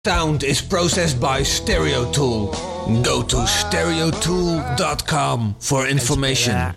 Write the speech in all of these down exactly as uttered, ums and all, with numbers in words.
Sound is processed by StereoTool. Go to stereo tool dot com for information.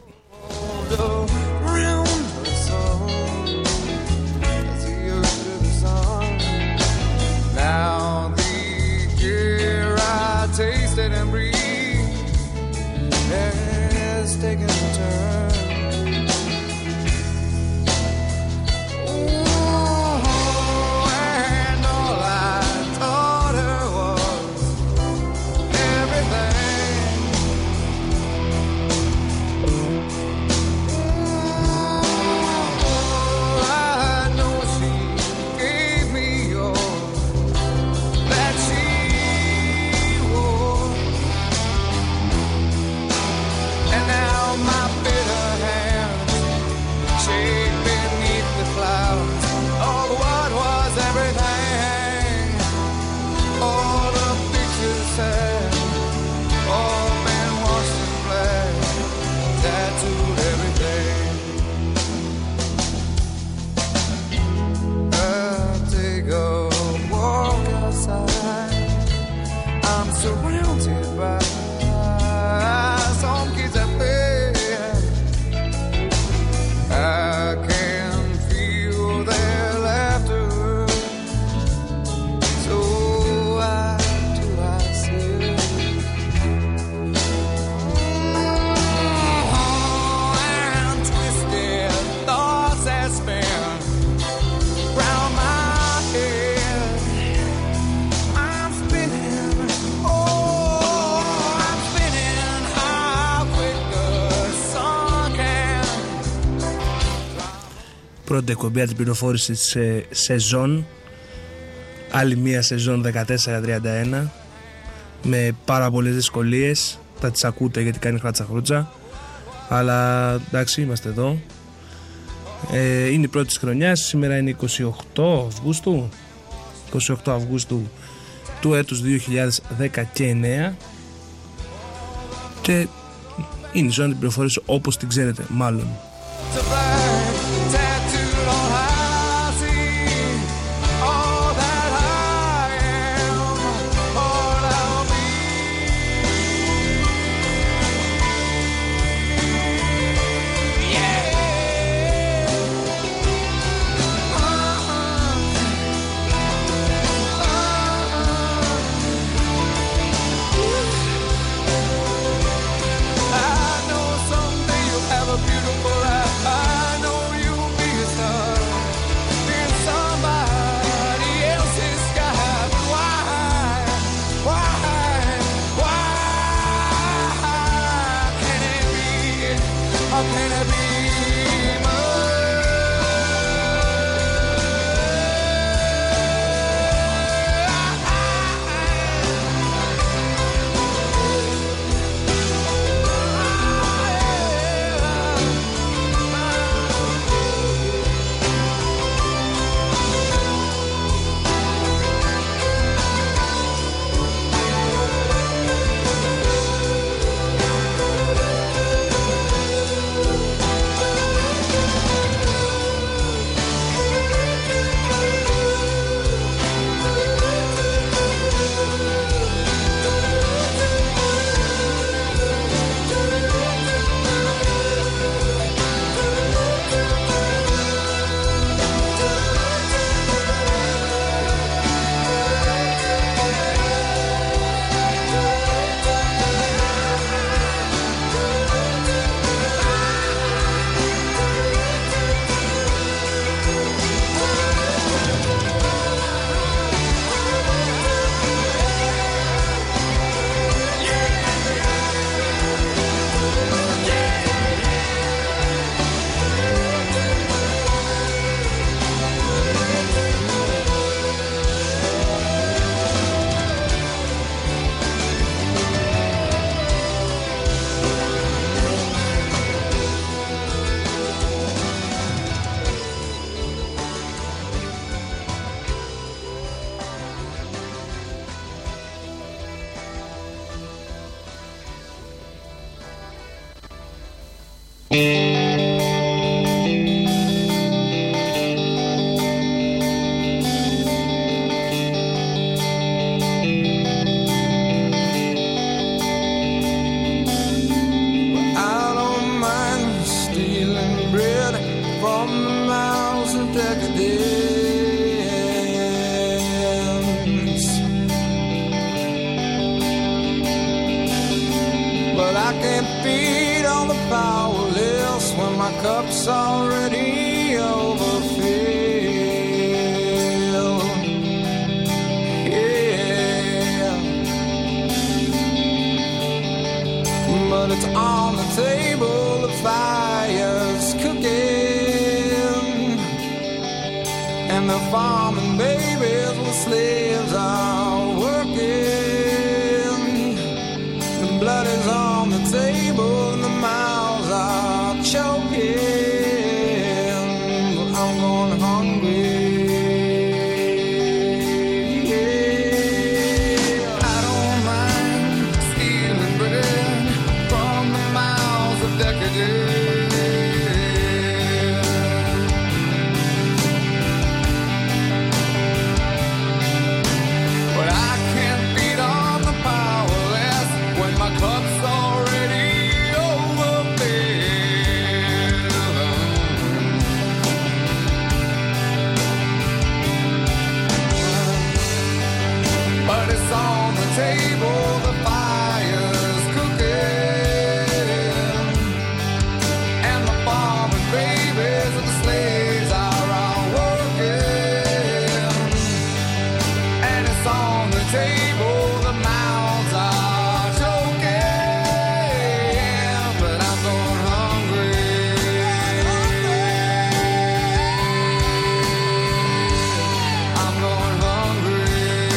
Πρώτη εκπομπή της πληροφόρησης σε σεζόν, άλλη μία σεζόν δεκατέσσερα τριάντα ένα, με πάρα πολλές δυσκολίες. Θα τις ακούτε γιατί κάνει χράτσα χρούτσα, αλλά εντάξει, είμαστε εδώ. ε, είναι η πρώτη της χρονιάς. Σήμερα είναι είκοσι οκτώ Αυγούστου είκοσι οκτώ Αυγούστου του έτους δύο χιλιάδες δεκαεννέα και είναι η ζώνη της πληροφόρησης όπως την ξέρετε μάλλον. Beautiful can't beat on the power list when my cup's already overfilled. Yeah, but it's on the table, the fire's cooking, and the farming babies with slaves are working. The blood is on the table and the mouths are choking. But I'm going hungry. Yeah. I don't mind stealing bread from the mouths of decadence. Table, the fire's cooking, and the farming babies and the slaves are all working. And it's on the table, the mouths are choking, but I'm going hungry. I'm going hungry.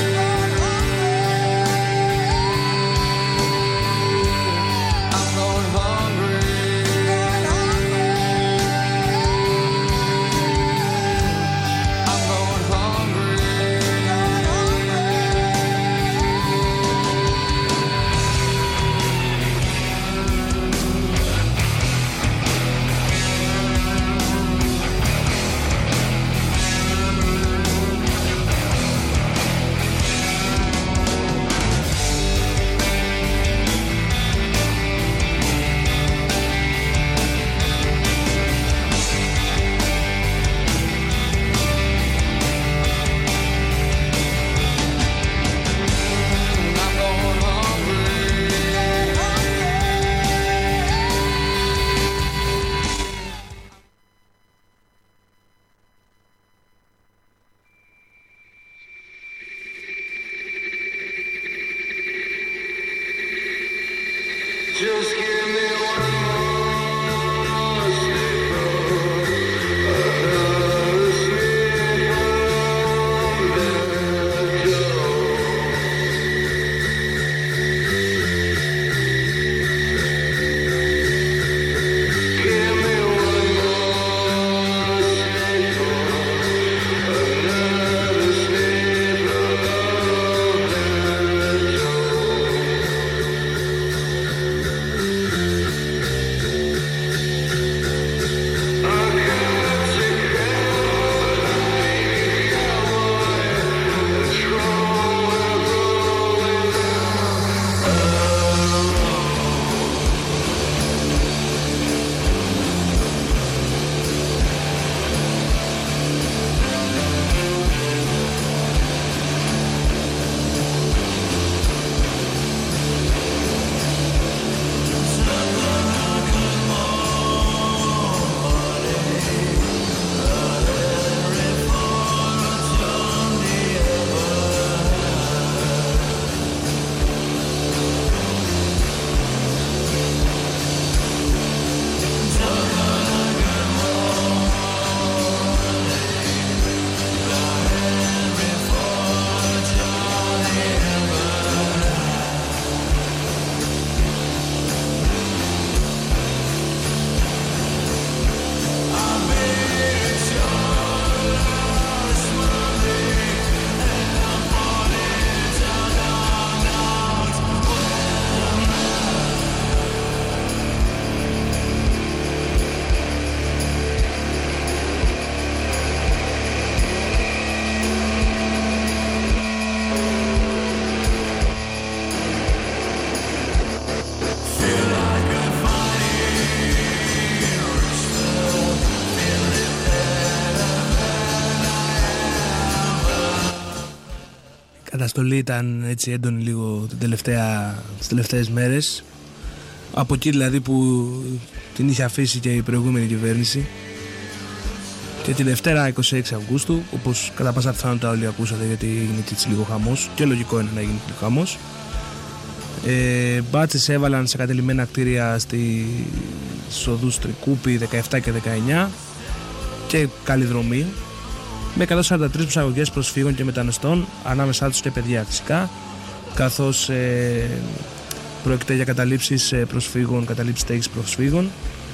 Just give me one more slipper, another slipper, let go. Give me one more slipper, another slipper, let go. καταστολή ήταν έτσι έντονη λίγο την τελευταία, τις τελευταίες μέρες. Από εκεί δηλαδή που την είχε αφήσει και η προηγούμενη κυβέρνηση. Και τη Δευτέρα είκοσι έξι Αυγούστου, όπως κατά πάσα πιθανότητα όλοι ακούσατε, γιατί έγινε και έτσι λίγο χαμός, και λογικό είναι να γίνει λίγο χαμός. Ε, μπάτσες έβαλαν σε κατελημένα κτίρια στις οδούς Τρικούπη δεκαεπτά και δεκαεννιά και Καλλιδρομίου, με εκατόν σαράντα τρεις προσαγωγές προσφύγων και μεταναστών, ανάμεσά τους και παιδιά φυσικά, καθώς ε, πρόκειται για καταλήψεις προσφύγων, καταλήψεις στέγης προσφύγων.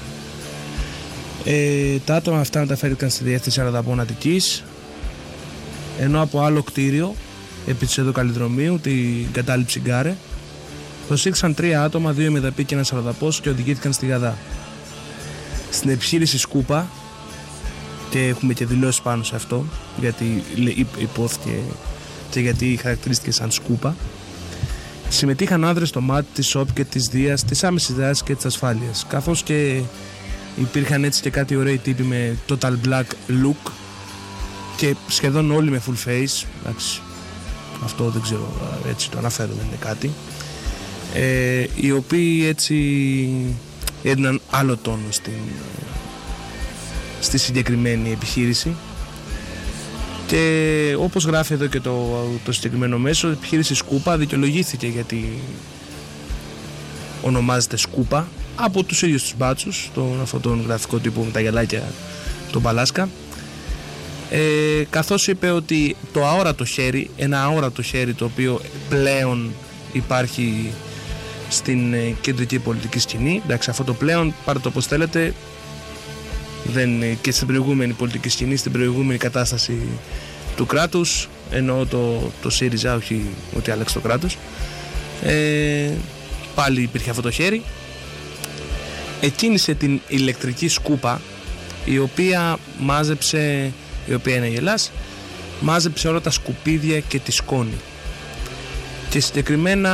Ε, τα άτομα αυτά μεταφέρθηκαν στη διεύθυνση Αραδαπών Αττικής, ενώ από άλλο κτίριο επί της εδώ Καλλιδρομίου, την κατάληψη Γκάρε, προσήχθησαν τρία άτομα, δύο ημεδαποί και ένας Αραδαπός, και οδηγήθηκαν στη Γαδά. Στην επιχείρηση Σκούπα, και έχουμε και δηλώσεις πάνω σε αυτό, γιατί υπόθηκε και γιατί χαρακτηρίστηκε σαν Σκούπα, συμμετείχαν άνδρες στο ΜΑΤ, της ΣΟΠ και της ΔΙΑΣ, της άμεσης δράσης και της ασφάλειας, καθώς και υπήρχαν έτσι και κάτι ωραίοι τύποι με total black look και σχεδόν όλοι με full face. Εντάξει, αυτό δεν ξέρω, έτσι το αναφέρω, δεν είναι κάτι. Ε, οι οποίοι έτσι έδιναν άλλο τόνο στην, στη συγκεκριμένη επιχείρηση. Και όπως γράφει εδώ και το, το συγκεκριμένο μέσο, η επιχείρηση Σκούπα δικαιολογήθηκε γιατί ονομάζεται Σκούπα από τους ίδιους τους μπάτσους, τον, αυτόν τον γραφικό τύπο με τα γυαλάκια, τον Παλάσκα, ε, καθώς είπε ότι το αόρατο χέρι, ένα αόρατο χέρι το οποίο πλέον υπάρχει στην ε, κεντρική πολιτική σκηνή, εντάξει, αυτό το πλέον πάρτε το όπως θέλετε, δεν, και στην προηγούμενη πολιτική σκηνή, στην προηγούμενη κατάσταση του κράτους, εννοώ το, το ΣΥΡΙΖΑ, όχι ότι άλλαξε το κράτος, ε, πάλι υπήρχε αυτό το χέρι. Εκκίνησε την ηλεκτρική σκούπα, η οποία μάζεψε, η οποία είναι η Ελλάς, μάζεψε όλα τα σκουπίδια και τη σκόνη. Και συγκεκριμένα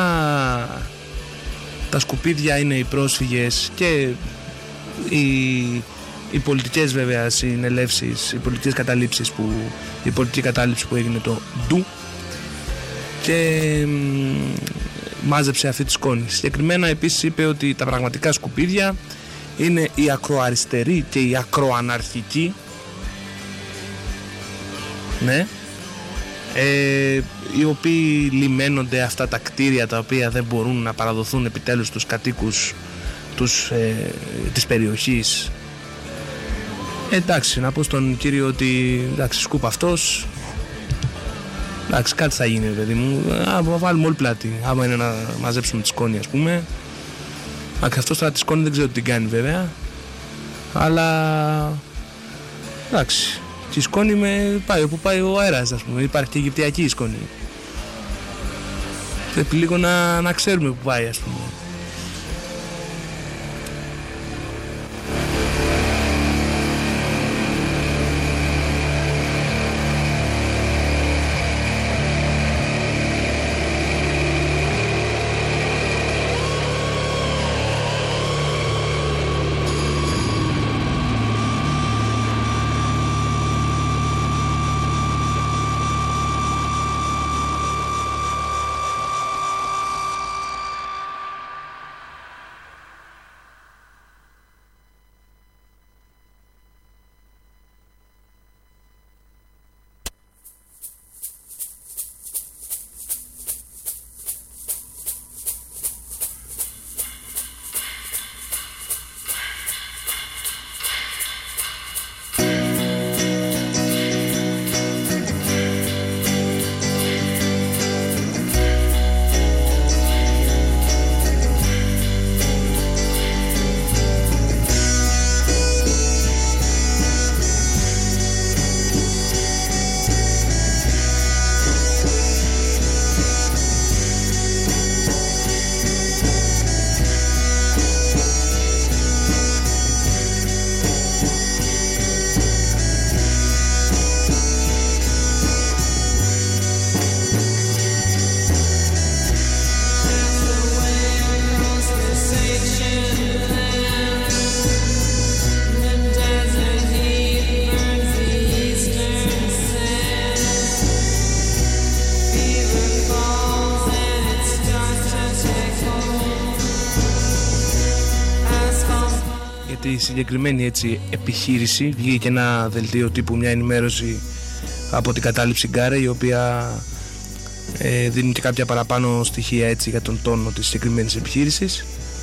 τα σκουπίδια είναι οι πρόσφυγες και οι, οι πολιτικές βέβαια συνελεύσεις, οι πολιτικές καταλήψεις που, η πολιτική κατάληψη που έγινε το ντου, και μάζεψε αυτή τη σκόνη. Συγκεκριμένα επίσης είπε ότι τα πραγματικά σκουπίδια είναι οι ακροαριστεροί και οι ακροαναρχικοί, ναι, ε, οι οποίοι λιμένονται αυτά τα κτίρια τα οποία δεν μπορούν να παραδοθούν επιτέλους στους κατοίκους τους, ε, της περιοχής. Ε, εντάξει, να πω στον κύριο ότι εντάξει, Σκούπα αυτός, εντάξει, κάτι θα γίνει, παιδί μου. Α, βάλουμε όλη πλάτη. Άμα είναι να μαζέψουμε τη σκόνη, ας πούμε. Αυτό τώρα τη σκόνη δεν ξέρω τι την κάνει, βέβαια. Αλλά εντάξει. Και η σκόνη με πάει όπου πάει ο αέρας, ας πούμε. Υπάρχει και η Αιγυπτιακή σκόνη. Πρέπει λίγο να, να ξέρουμε που πάει, ας πούμε. τη συγκεκριμένη έτσι, επιχείρηση βγήκε ένα δελτίο τύπου, μια ενημέρωση από την κατάληψη Γκάρε, η οποία ε, δίνει και κάποια παραπάνω στοιχεία έτσι, για τον τόνο της συγκεκριμένης επιχείρησης.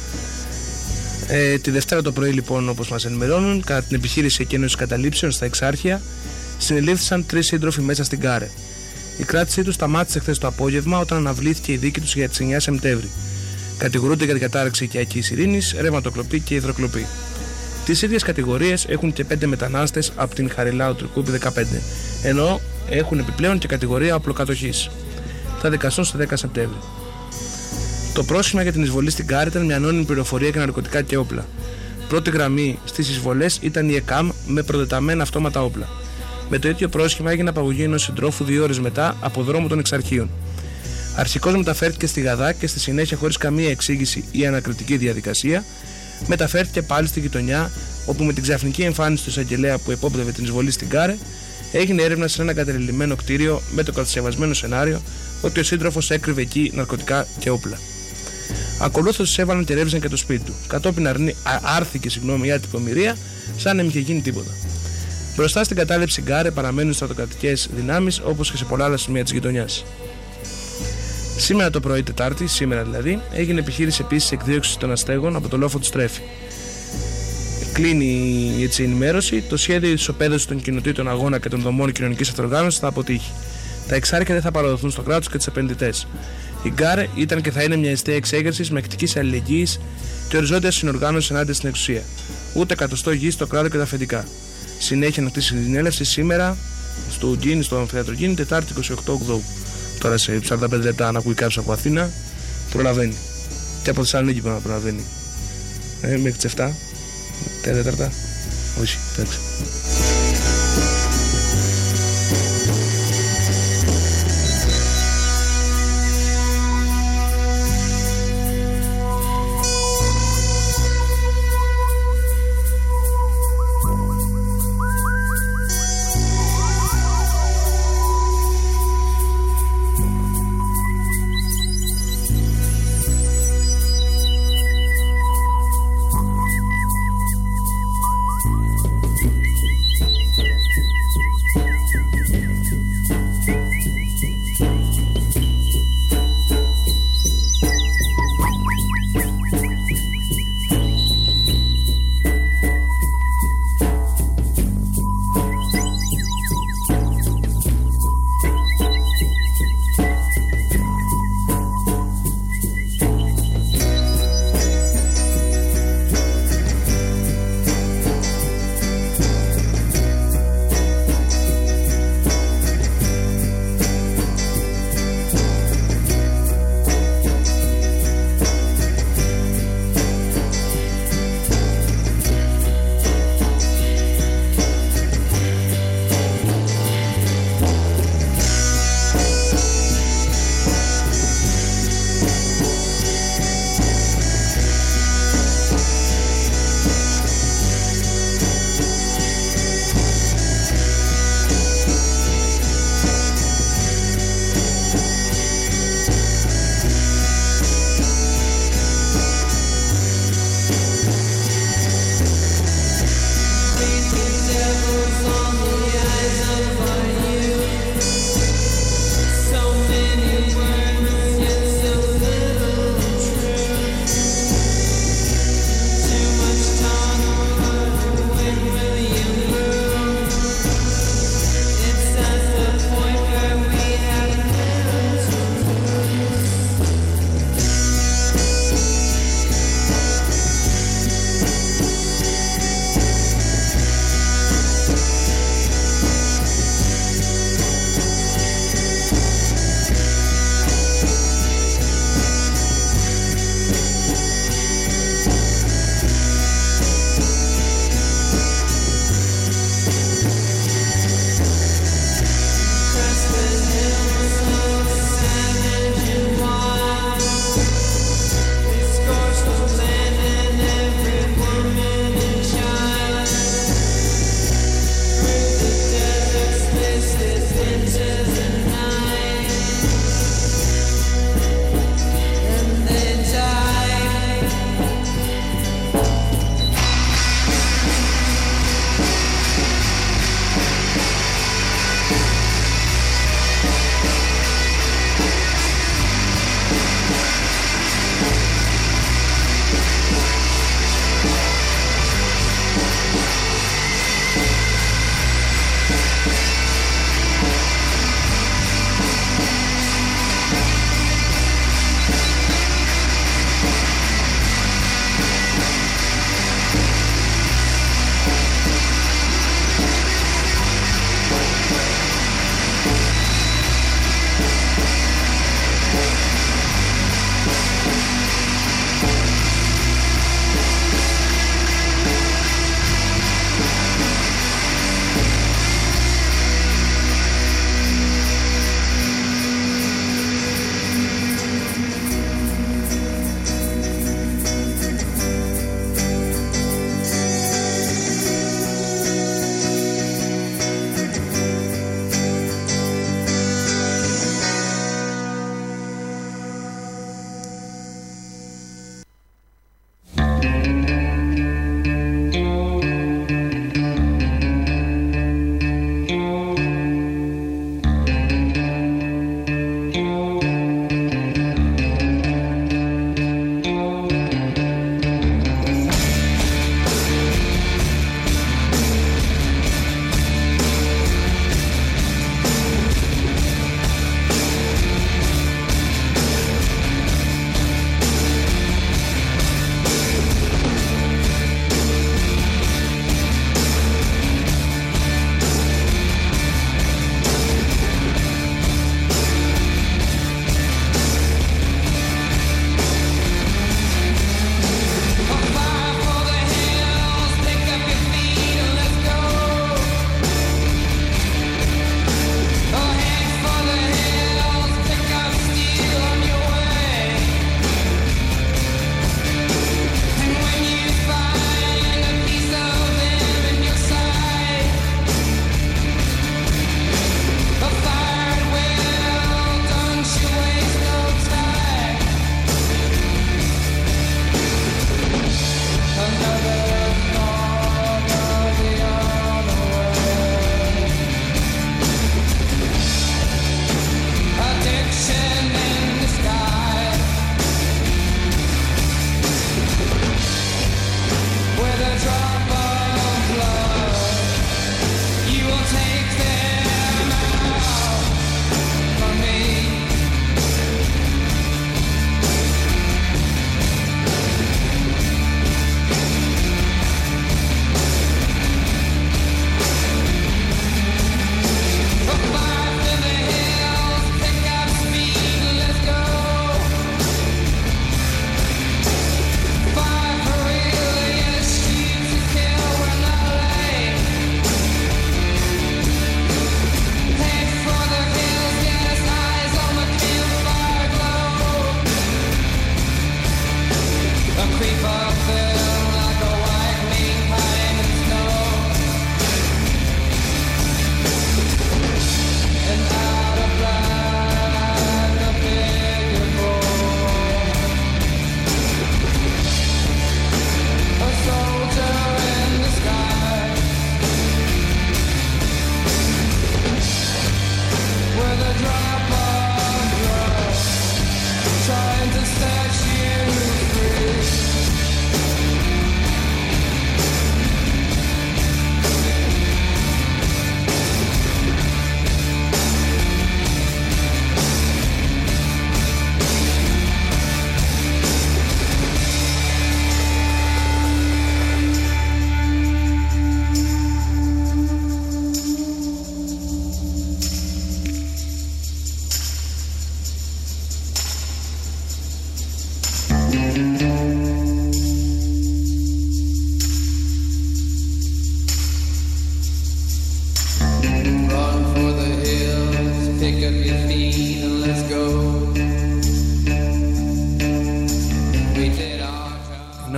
Ε, τη Δευτέρα το πρωί λοιπόν, όπως μας ενημερώνουν, κατά την επιχείρηση εκένωσης καταλήψεων στα Εξάρχεια συνελήφθησαν τρεις σύντροφοι μέσα στην Γκάρε. Η κράτησή τους σταμάτησε χθες το απόγευμα όταν αναβλήθηκε η δίκη τους για τις εννιά Σεπτέμβρη. Κατηγορούνται για την κατάρρευση οικιακής ειρήνης, ρευματοκλοπή και υδροκλοπή. Τις ίδιες κατηγορίες έχουν και πέντε μετανάστες από την Χαριλάου Τρικούπη δεκαπέντε, ενώ έχουν επιπλέον και κατηγορία απλοκατοχής. Θα δικαστούν στις δέκα Σεπτέμβρη. Το πρόσχημα για την εισβολή στην Γκάρε ήταν μια ανώνυμη πληροφορία για ναρκωτικά και όπλα. Πρώτη γραμμή στις εισβολές ήταν η ΕΚΑΜ με προτεταμένα αυτόματα όπλα. Με το ίδιο πρόσχημα έγινε απαγωγή ενός συντρόφου δύο ώρες μετά από δρόμο των Εξαρχείων. Αρχικώς μεταφέρθηκε στη Γαδά και στη συνέχεια, χωρίς καμία εξήγηση ή ανακριτική διαδικασία, μεταφέρθηκε πάλι στη γειτονιά, όπου με την ξαφνική εμφάνιση του εισαγγελέα που επόπτευε την εισβολή στην Γκάρε, έγινε έρευνα σε ένα εγκατελειμμένο κτίριο με το κατασκευασμένο σενάριο ότι ο σύντροφος έκρυβε εκεί ναρκωτικά και όπλα. Ακολούθως εισέβαλαν και ρεύζαν και το σπίτι του. Κατόπιν αρνη... άρθηκε συγγνώμη, η άτυπη ομηρία, σαν να μην είχε γίνει τίποτα. Μπροστά στην κατάληψη Γκάρε παραμένουν στρατοκρατικές δυνάμεις, όπως και σε πολλά άλλα σημεία της γειτονιάς. Σήμερα το πρωί, Τετάρτη, σήμερα δηλαδή, έγινε επιχείρηση επίσης εκδίωξης των αστέγων από το λόφο του Στρέφη. Κλείνει έτσι η ενημέρωση. Το σχέδιο της ισοπαίδωσης των κοινοτήτων αγώνα και των δομών κοινωνικής αυτοργάνωσης θα αποτύχει. Τα Εξάρχεια δεν θα παραδοθούν στο κράτος και τις επενδυτές. Η Γκάρε ήταν και θα είναι μια αιστεία εξέγερσης με ακτικής αλληλεγγύης και οριζόντια συνοργάνωση ενάντια στην εξουσία. Ούτε εκατοστό γη στο κράτο και τα αφεντικά. Συνέχεια ανοιχτή συνέλευση σήμερα στο Γκίνη, στο Αμφιθέατρο Γκίνη, Τετάρτη είκοσι οκτώ Οκτώβρη. Τώρα σε σαράντα πέντε λεπτά, αν ακούει κάποιος από Αθήνα, προλαβαίνει. Και από Θεσσαλονίκη πρέπει να προλαβαίνει. Ε, μέχρι τις εφτά, τέταρτα. Όχι, εντάξει.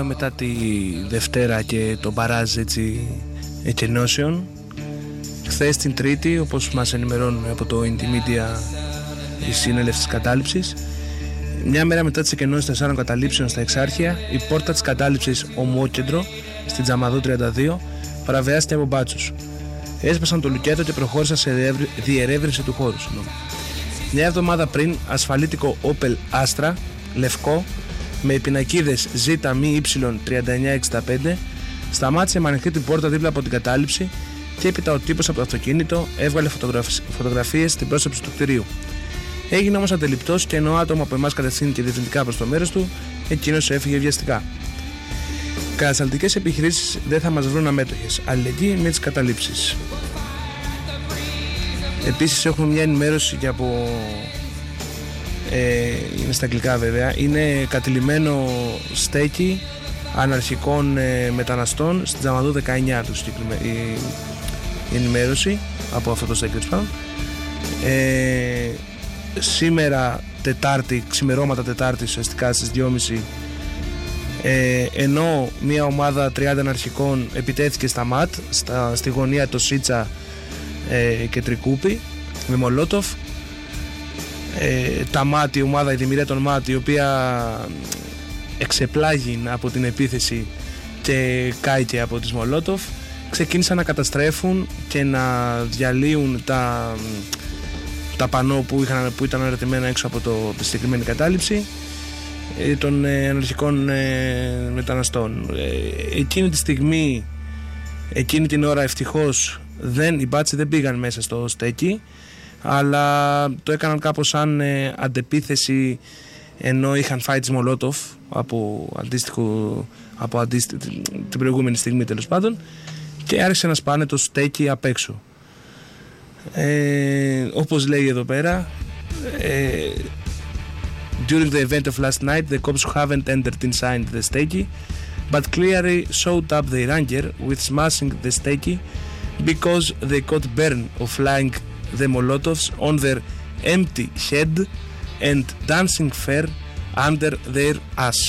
μετά τη Δευτέρα και τον μπαράζ έτσι εκενώσεων, χθες την Τρίτη, όπως μας ενημερώνουν από το Intimedia, η συνέλευση της κατάληψης, μια μέρα μετά τις εκενώσεις τεσσάρων καταλήψεων στα Εξάρχεια, η πόρτα της κατάληψης Ομόκεντρο στην Τζαμαδού τριάντα δύο παραβιάστηκε από μπάτσους. Έσπασαν το λουκέτο και προχώρησαν σε διερεύνηση του χώρου. Μια εβδομάδα πριν, ασφαλίτικο Opel Astra λευκό με πινακίδες ζ μη Y τριάντα εννιά εξήντα πέντε σταμάτησε με ανοιχτή την πόρτα δίπλα από την κατάληψη και έπειτα ο τύπος από το αυτοκίνητο έβγαλε φωτογραφίες στην πρόσωψη του κτηρίου. Έγινε όμως αντιληπτός και ενώ άτομα από εμάς κατευθύνθηκε διευθυντικά προς το μέρος του, εκείνος έφυγε βιαστικά. Κατασταλτικές επιχειρήσεις δεν θα μας βρουν αμέτωχες. Αλληλεγγύη με τις καταλήψεις. Επίσης έχουμε μια ενημέρωση και από... Ε, είναι στα αγγλικά βέβαια. Είναι κατηλημμένο στέκι αναρχικών ε, μεταναστών στην Τζαμαδού δεκαεννιά του η, η ενημέρωση από αυτό το στέκι ε, σήμερα Τετάρτη, ξημερώματα Τετάρτη ουσιαστικά στις δυόμιση, ε, ενώ μια ομάδα τριάντα αναρχικών επιτέθηκε στα ΜΑΤ στα, στη γωνία το Σίτσα ε, και Τρικούπη με Μολότοφ. Ε, τα ΜΑΤ, η ομάδα, η δημιουργία των ΜΑΤ, η οποία εξεπλάγει από την επίθεση και κάηκε από τις Μολότοφ, ξεκίνησαν να καταστρέφουν και να διαλύουν τα, τα πανό που, είχαν, που ήταν αρετημένα έξω από το, τη συγκεκριμένη κατάληψη ε, των ε, αναρχικών ε, μεταναστών. Ε, εκείνη τη στιγμή, εκείνη την ώρα ευτυχώς δεν, οι μπάτσοι δεν πήγαν μέσα στο στέκι, αλλά το έκαναν κάπως σαν ε, αντεπίθεση, ενώ είχαν φάει τις Μολότοφ από, αντίστοιχο, από αντίστοιχο, την προηγούμενη στιγμή τέλος πάντων, και άρχισε να σπάνε το στέκι απ' έξω. Ε, όπως λέει εδώ πέρα, ε, during the event of last night the cops haven't entered inside the steki but clearly showed up their anger with smashing the steki because they got burn of flying the Molotovs on their empty head and dancing fair under their ass.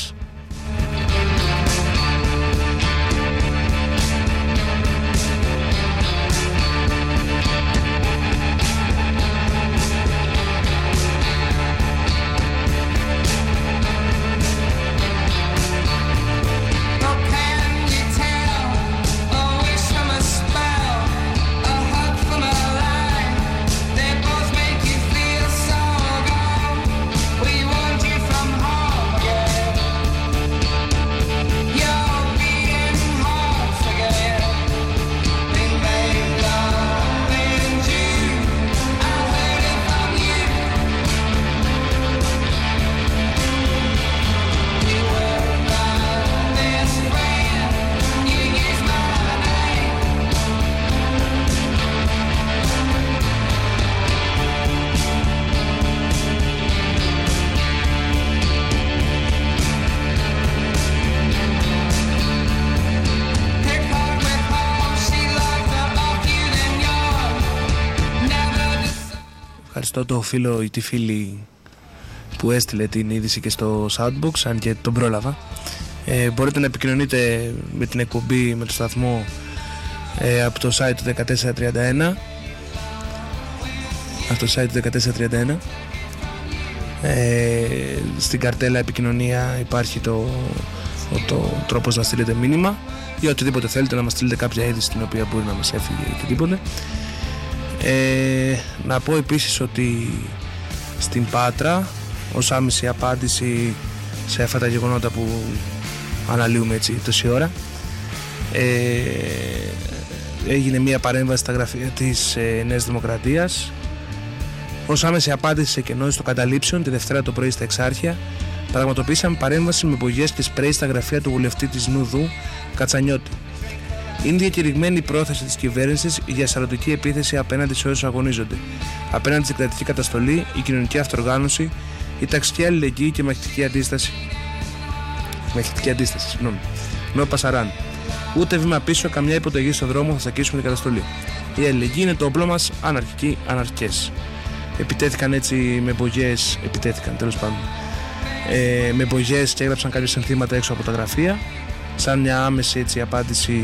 Ευχαριστώ το φίλο ή τη φίλη που έστειλε την είδηση και στο Soundbox, αν και τον πρόλαβα. Ε, μπορείτε να επικοινωνείτε με την εκπομπή, με το σταθμό ε, από το site του δεκατέσσερα τριάντα ένα, από το site του δεκατέσσερα τριάντα ένα. Ε, στην καρτέλα επικοινωνία υπάρχει το, το τρόπος να στείλετε μήνυμα ή οτιδήποτε θέλετε, να μας στείλετε κάποια είδηση την οποία μπορεί να μας έφυγε ή οτιδήποτε. Ε, να πω επίσης ότι στην Πάτρα, ως άμεση απάντηση σε αυτά τα γεγονότα που αναλύουμε έτσι τόση ώρα, ε, έγινε μια παρέμβαση στα γραφεία της ε, Νέας Δημοκρατίας. Ως άμεση απάντηση σε κενώσεις των καταλήψεων τη Δευτέρα το πρωί στα Εξάρχεια, πραγματοποιήσαμε παρέμβαση με μπογιές και σπρέι στα γραφεία του βουλευτή της Νουδού Κατσανιώτη. Είναι διακηρυγμένη η πρόθεση της κυβέρνησης για σαρωτική επίθεση απέναντι σε όσους αγωνίζονται, απέναντι στην κρατική καταστολή, η κοινωνική αυτοργάνωση, η ταξική αλληλεγγύη και μαχητική αντίσταση. Μαχητική αντίσταση, συγγνώμη. Νό Πασαράν. Ούτε βήμα πίσω, καμιά υποταγή στον δρόμο θα σακίσουμε την καταστολή. Η αλληλεγγύη είναι το όπλο μας, αναρχικοί αναρχικές. Επιτέθηκαν έτσι με μπογιές, επιτέθηκαν τέλος πάντων, ε, με μπογιές και έγραψαν κάποιες ενθύματα έξω από τα γραφεία. σαν μια άμεση έτσι απάντηση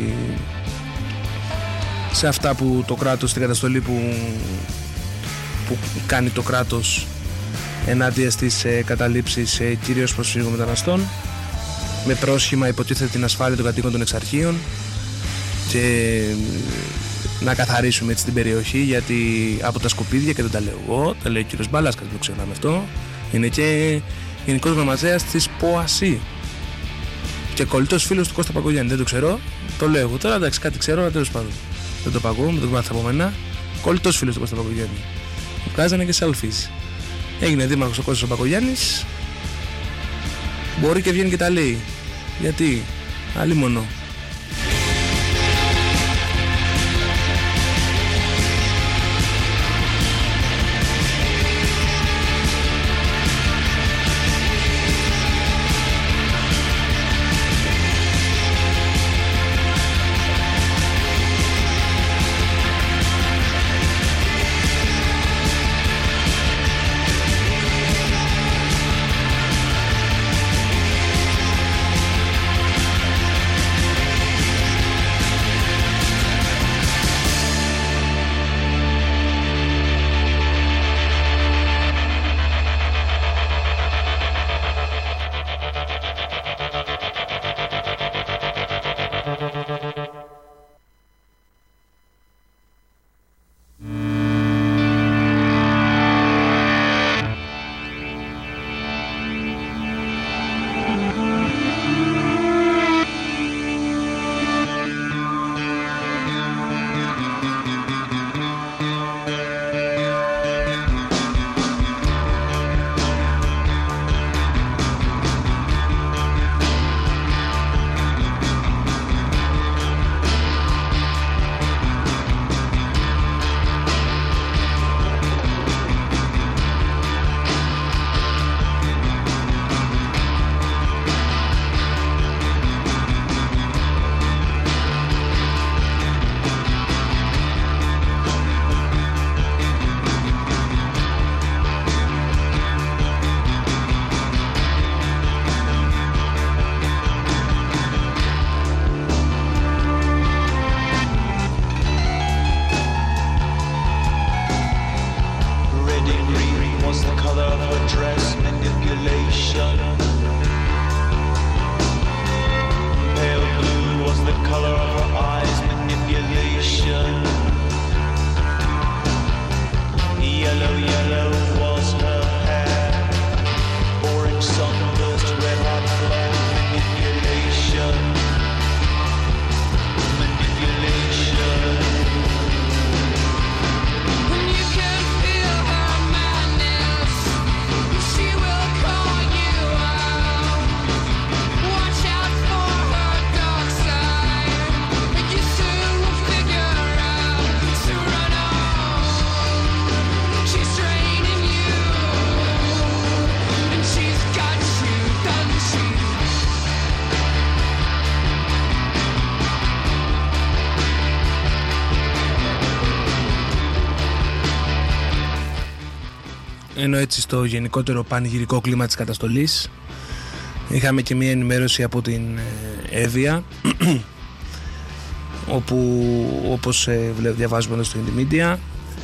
σε αυτά που το κράτος, στην καταστολή που, που κάνει το κράτος ενάντια στις ε, καταλήψεις ε, κυρίως προσφύγων μεταναστών, με πρόσχημα υποτίθεται την ασφάλεια των κατοίκων των εξαρχείων και ε, να καθαρίσουμε έτσι την περιοχή, γιατί από τα σκουπίδια, και δεν τα λέω εγώ, τα λέει ο κύριος Μπαλάσκας, δεν το ξεχνάμε αυτό, είναι και γενικός γραμματέας της ΠΟΑΣΥ και κολλητός φίλος του Κώστα Παγκογιάννη. Δεν το ξέρω, το λέω εγώ τώρα, εντάξει, κάτι ξέρω, αλλά τέλος πάντων δεν το παγώ, με το μάθα από μένα. Κολλητός φίλος του Κώστα Παγκογιάννη. Βγάζανε και selfies. Έγινε δήμαρχος ο Κώστας ο Παγκογιάννης. Μπορεί και βγαίνει και τα λέει. Γιατί, άλλη μόνο. Ενώ έτσι στο γενικότερο πανηγυρικό κλίμα της καταστολής είχαμε και μια ενημέρωση από την Εύβοια όπου, όπως ε, διαβάζουμε εδώ στο Indymedia,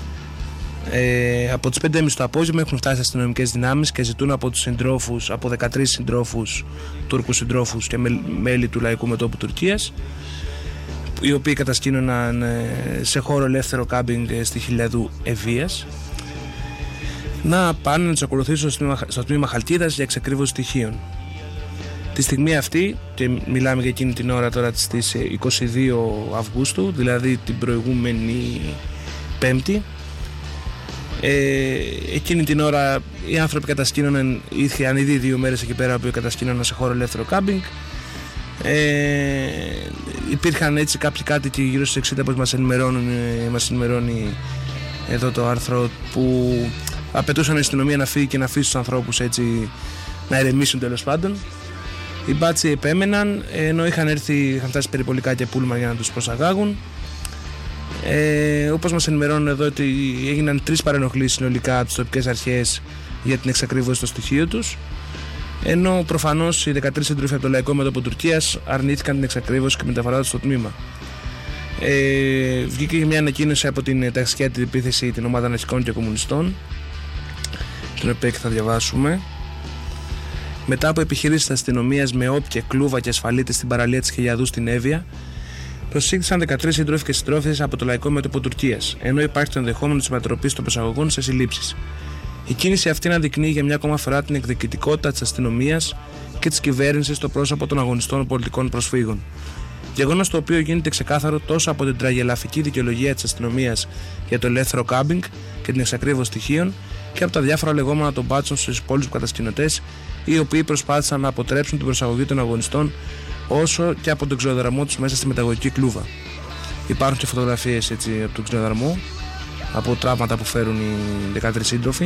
ε, από τις πέντε και μισή το απόγευμα έχουν φτάσει αστυνομικές δυνάμεις και ζητούν από τους συντρόφους, από δεκατρείς συντρόφους, Τούρκους συντρόφους και μέλη του Λαϊκού Μετώπου Τουρκίας, οι οποίοι κατασκήνωναν σε χώρο ελεύθερο κάμπινγκ στη Χιλιαδού Ευβοίας, να πάνε να τους ακολουθήσουν στο τμήμα, στο τμήμα Χαλκίδας για εξακρίβωση στοιχείων. Τη στιγμή αυτή, και μιλάμε για εκείνη την ώρα τώρα στις είκοσι δύο Αυγούστου, δηλαδή την προηγούμενη Πέμπτη, ε, εκείνη την ώρα οι άνθρωποι κατασκήνωναν, είχαν ήδη δύο μέρες εκεί πέρα που κατασκήνωναν σε χώρο ελεύθερο κάμπινγκ. Ε, υπήρχαν έτσι κάποιοι κάτοικοι γύρω στους εξήντα, όπως μας, μας ενημερώνει εδώ το άρθρο, που απαιτούσαν η αστυνομία να φύγει και να αφήσει τους ανθρώπους έτσι να ηρεμήσουν, τέλος πάντων. Οι μπάτσοι επέμεναν, ενώ είχαν έρθει, είχαν φτάσει περιπολικά και πούλμαν για να τους προσαγάγουν. Ε, όπως μας ενημερώνουν εδώ, ότι έγιναν τρεις παρενοχλήσεις συνολικά από τις τοπικές αρχές για την εξακρίβωση στο στοιχείο τους. Ενώ προφανώς οι δεκατρείς σύντροφοι από το Λαϊκό Μέτωπο Τουρκίας αρνήθηκαν την εξακρίβωση και μεταφορά του στο τμήμα. Ε, βγήκε μια ανακοίνωση από την ταξιάτη επίθεση την ομάδα Αναρχικών και Κομμουνιστών, την οποία και θα διαβάσουμε. Μετά από επιχειρήσεις της αστυνομίας με όπια, κλούβα και ασφαλίτες στην παραλία της Χελιαδού στην Εύβοια, προσήχθησαν δεκατρείς σύντροφοι και συντρόφισσες από το Λαϊκό Μέτωπο Τουρκίας, ενώ υπάρχει το ενδεχόμενο της μετατροπής των προσαγωγών σε συλλήψεις. Η κίνηση αυτή αναδεικνύει για μια ακόμα φορά την εκδικητικότητα της αστυνομίας και της κυβέρνησης στο πρόσωπο των αγωνιστών πολιτικών προσφύγων. Γεγονός το οποίο γίνεται ξεκάθαρο τόσο από την τραγελαφική δικαιολογία της αστυνομίας για το ελεύθερο κάμπινγκ και την εξακρίβωση στοιχείων και από τα διάφορα λεγόμενα των μπάτσων στους υπόλοιπους κατασκηνωτές, οι οποίοι προσπάθησαν να αποτρέψουν την προσαγωγή των αγωνιστών, όσο και από τον ξυλοδαρμό τους μέσα στη μεταγωγική κλούβα. Υπάρχουν και φωτογραφίες έτσι από τον ξυλοδαρμό, από τραύματα που φέρουν οι δεκατρείς σύντροφοι.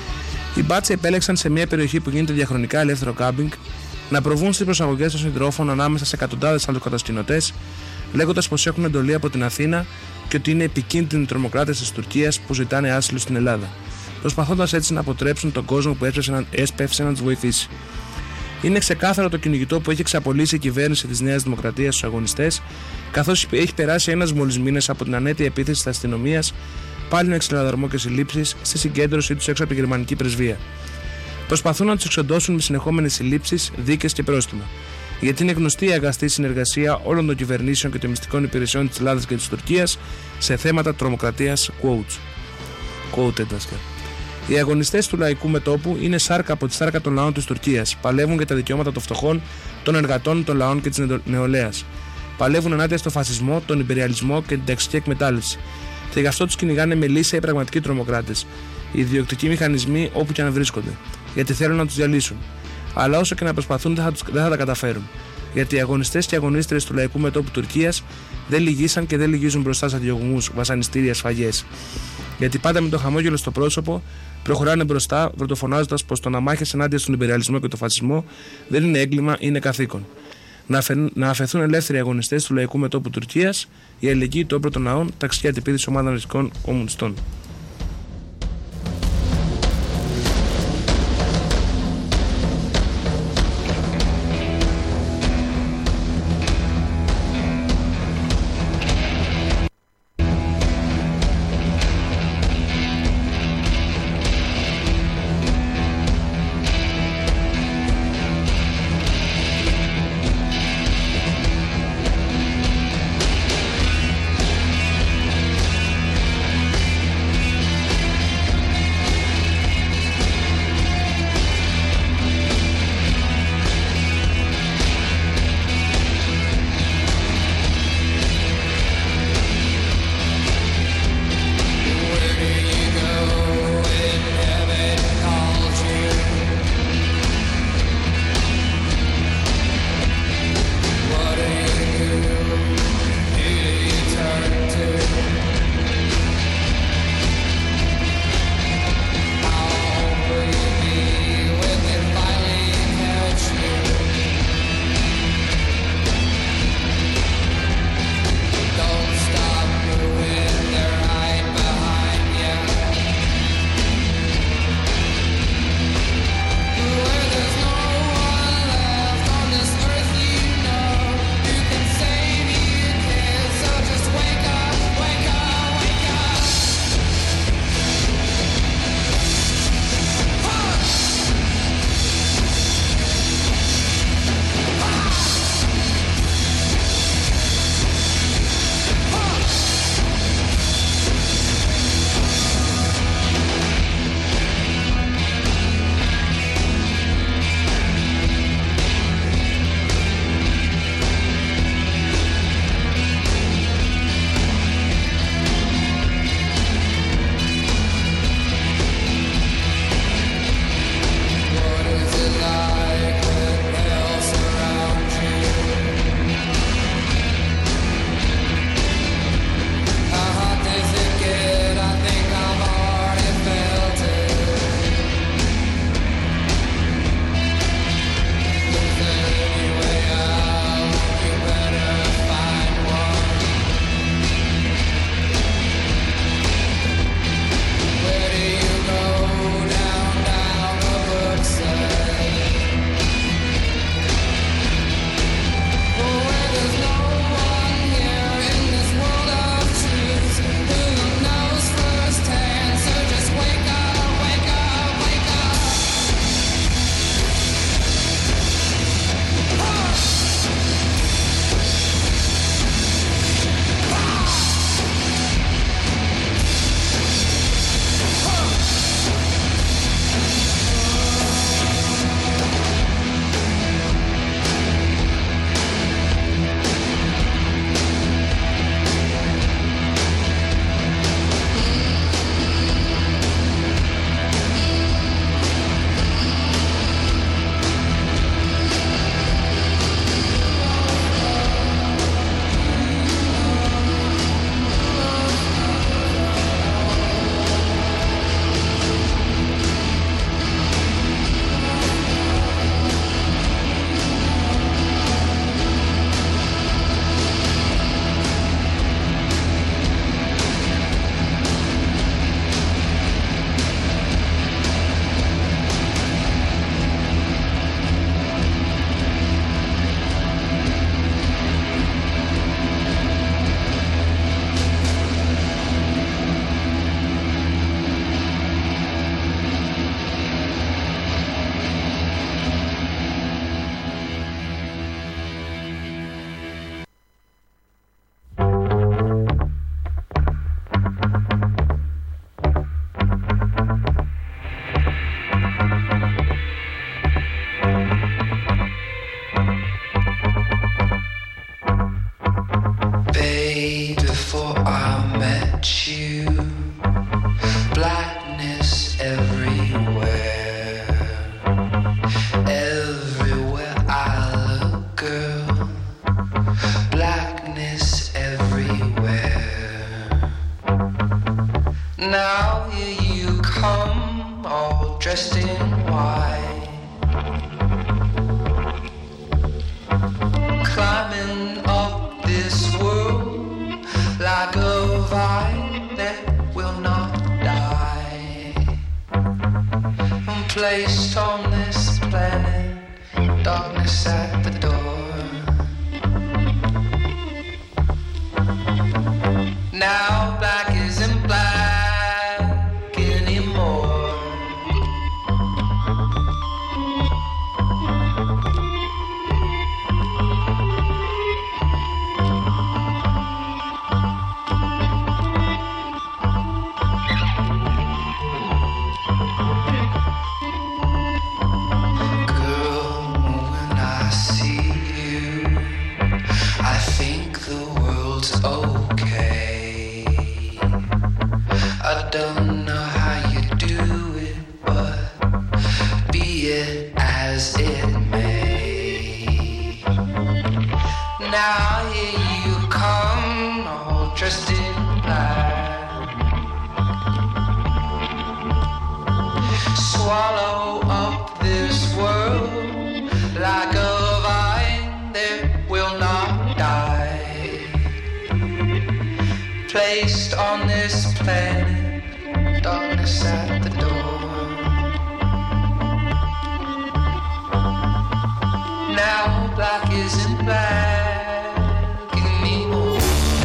Οι μπάτσοι επέλεξαν σε μια περιοχή που γίνεται διαχρονικά ελεύθερο κάμπινγκ να προβούν στις προσαγωγές των συντρόφων ανάμεσα σε εκατοντάδες άλλους κατασκηνωτές, λέγοντας πως έχουν εντολή από την Αθήνα και ότι είναι επικίνδυνοι τρομοκράτες της Τουρκίας που ζητάνε άσυλο στην Ελλάδα, προσπαθώντας έτσι να αποτρέψουν τον κόσμο που έσπευσε να τους βοηθήσει. Είναι ξεκάθαρο το κυνηγητό που έχει εξαπολύσει η κυβέρνηση της Νέας Δημοκρατίας στους αγωνιστές, καθώς έχει περάσει ένας μόλις μήνες από την ανέτεια επίθεση της αστυνομίας, πάλι με εξελαδαρμό και συλλήψεις, στη συγκέντρωσή τους έξω από τη γερμανική πρεσβεία. Προσπαθούν να τους εξοντώσουν με συνεχόμενες συλλήψεις, δίκες και πρόστιμα. Γιατί είναι γνωστή η αγαστή συνεργασία όλων των κυβερνήσεων και των μυστικών υπηρεσιών της Ελλάδας και της Τουρκίας σε θέματα τρομοκρατίας. Quotes. Quoted, οι αγωνιστές του Λαϊκού Μετώπου είναι σάρκα από τη σάρκα των λαών της Τουρκίας. Παλεύουν για τα δικαιώματα των φτωχών, των εργατών, των λαών και της νεολαίας. Παλεύουν ενάντια στο φασισμό, τον υπεριαλισμό και την ταξική εκμετάλλευση. Και γι' αυτό τους κυνηγάνε με λύσια οι πραγματικοί τρομοκράτες, οι ιδιοκτικοί μηχανισμοί όπου και αν βρίσκονται. Γιατί θέλουν να τους διαλύσουν. Αλλά όσο και να προσπαθούν, δεν θα, τους, δεν θα τα καταφέρουν. Γιατί οι αγωνιστές και οι αγωνίστρες του Λαϊκού Μετώπου Τουρκίας δεν λυγίσαν και δεν λυγίζουν μπροστά σε διωγμούς, βασανιστήρια, σφαγές. Γιατί πάντα με το χαμόγελο στο πρόσωπο προχωράνε μπροστά, βροντοφωνάζοντας πως το να μάχεσαι ενάντια στον υπεριαλισμό και τον φασισμό δεν είναι έγκλημα, είναι καθήκον. Να, αφαι, να αφαιθούν ελεύθεροι αγωνιστές του Λαϊκού Μετώπου Τουρκίας, η αλληλεγγύη των πρώτων λαών, ταξιά την επίθεση ομάδα Αναρχικών Κομμουνιστών. Placed on this planet, darkness at the door. Now black isn't black anymore. Don't know how you do it, but be it as it may. Now here you come, all dressed in black. Swallow up this world like a vine that will not die. Placed on this planet, darkness at the door. Now black isn't black anymore.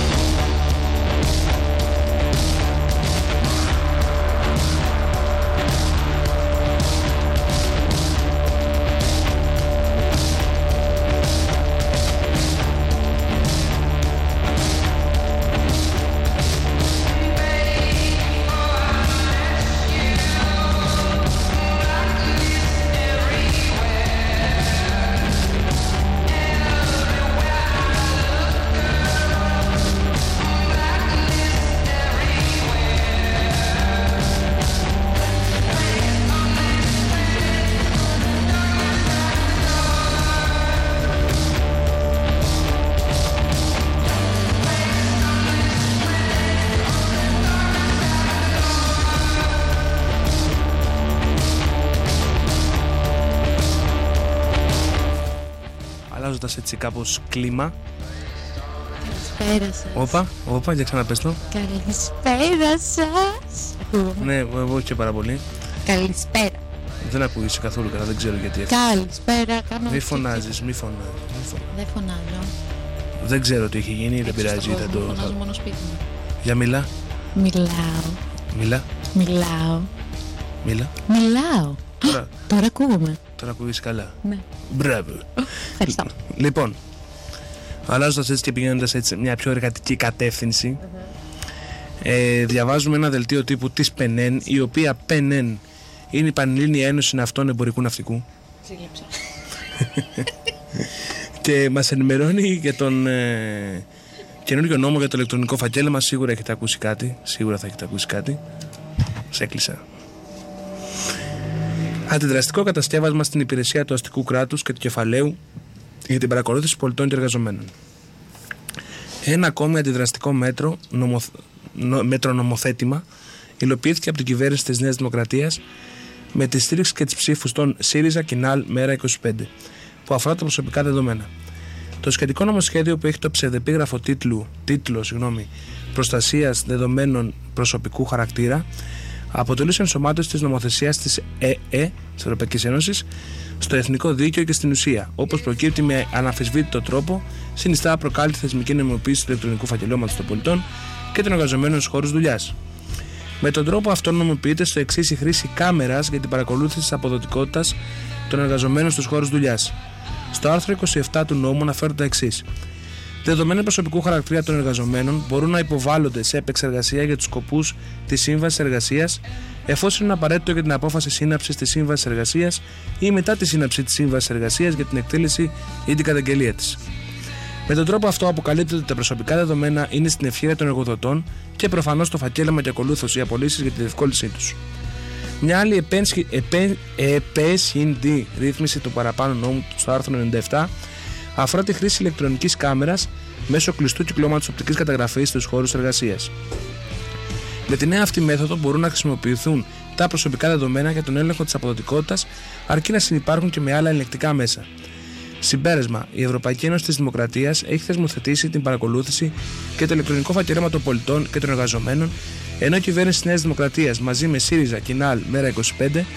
Αλλάζοντας έτσι κάπως κλίμα. Καλησπέρα σας. Όπα, όπα, για ξαναπες το. Καλησπέρα σας. Ναι, εγώ και πάρα πολύ. Καλησπέρα. Δεν ακούγεσαι καθόλου καλά, δεν ξέρω γιατί. Καλησπέρα. Κάνω Μη φωνάζεις, μη φωνάζεις. Μη φωνάζεις. Δεν φωνάζω. Δεν ξέρω τι έχει γίνει, δεν πειράζει. Θα το... Φωνάζω μόνο σπίτι μου. Για μιλά. Μιλάω. Μιλά. Μιλάω. Μιλά. Μιλάω. Τώρα, Τώρα ακούγομαι. τώρα ακούγεσαι καλά. Ναι. Μπράβο. Ευχαριστώ. Λοιπόν, αλλάζοντας έτσι και πηγαίνοντας έτσι μια πιο εργατική κατεύθυνση, mm-hmm. ε, διαβάζουμε ένα δελτίο τύπου της ΠΕΝΕΝ, η οποία ΠΕΝΕΝ είναι η Πανελλήνια Ένωση Ναυτών Εμπορικού Ναυτικού. Ζήλεψα. Και μας ενημερώνει για τον ε, καινούργιο νόμο για το ηλεκτρονικό φακέλωμα. Σίγουρα έχετε ακούσει κάτι. Σίγουρα θα έχετε ακούσει κάτι. Σε έκλεισα. Αντιδραστικό κατασκεύασμα στην υπηρεσία του αστικού κράτους και του κεφαλαίου για την παρακολούθηση πολιτών και εργαζομένων. Ένα ακόμη αντιδραστικό μέτρο, νομοθ... νο... μέτρο νομοθέτημα υλοποιήθηκε από την κυβέρνηση της Νέας Δημοκρατίας με τη στήριξη και τις ψήφους των ΣΥΡΙΖΑ, ΚΙΝΑΛ, ΜΕΡΑ είκοσι πέντε, που αφορά τα προσωπικά δεδομένα. Το σχετικό νομοσχέδιο, που έχει το ψευδεπίγραφο τίτλου, τίτλο συγγνώμη, προστασίας δεδομένων προσωπικού χαρακτήρα, αποτελεί ενσωμάτωση της νομοθεσίας της ΕΕ, της Ευρωπαϊκής Ένωσης, στο εθνικό δίκαιο και στην ουσία, όπως προκύπτει με αναμφισβήτητο τρόπο, συνιστά απροκάλυπτη θεσμική νομιμοποίηση του ηλεκτρονικού φακελώματος των πολιτών και των εργαζομένων στους χώρους δουλειάς. Με τον τρόπο αυτό νομιμοποιείται στο εξής η χρήση κάμερας για την παρακολούθηση της αποδοτικότητας των εργαζομένων στους χώρους δουλειάς. Στο άρθρο είκοσι επτά του νόμου αναφέρονται τα εξής. Δεδομένα προσωπικού χαρακτήρα των εργαζομένων μπορούν να υποβάλλονται σε επεξεργασία για τους σκοπούς της σύμβασης εργασίας, εφόσον είναι απαραίτητο για την απόφαση σύναψης της σύμβασης εργασίας ή μετά τη σύναψη της σύμβασης εργασίας για την εκτέλεση ή την καταγγελία της. Με τον τρόπο αυτό αποκαλύπτεται ότι τα προσωπικά δεδομένα είναι στην ευχέρεια των εργοδοτών και προφανώς το φακέλωμα και ακολούθως οι απολύσεις για τη διευκόλυνσή τους. Μια άλλη επέσχυντη ρύθμιση του παραπάνω νόμου στο άρθρο ενενήντα επτά αφορά τη χρήση ηλεκτρονικής κάμερας μέσω κλειστού κυκλώματος οπτικής καταγραφής στους χώρους εργασίας. Με τη νέα αυτή μέθοδο μπορούν να χρησιμοποιηθούν τα προσωπικά δεδομένα για τον έλεγχο της αποδοτικότητας, αρκεί να συνυπάρχουν και με άλλα ελεγκτικά μέσα. Συμπέρασμα: η Ευρωπαϊκή Ένωση της Δημοκρατίας έχει θεσμοθετήσει την παρακολούθηση και το ηλεκτρονικό φακέλωμα των πολιτών και των εργαζομένων, ενώ η κυβέρνηση της Νέας Δημοκρατίας μαζί με ΣΥΡΙΖΑ, ΚΙΝΑΛ, ΜΕΡΑ είκοσι πέντε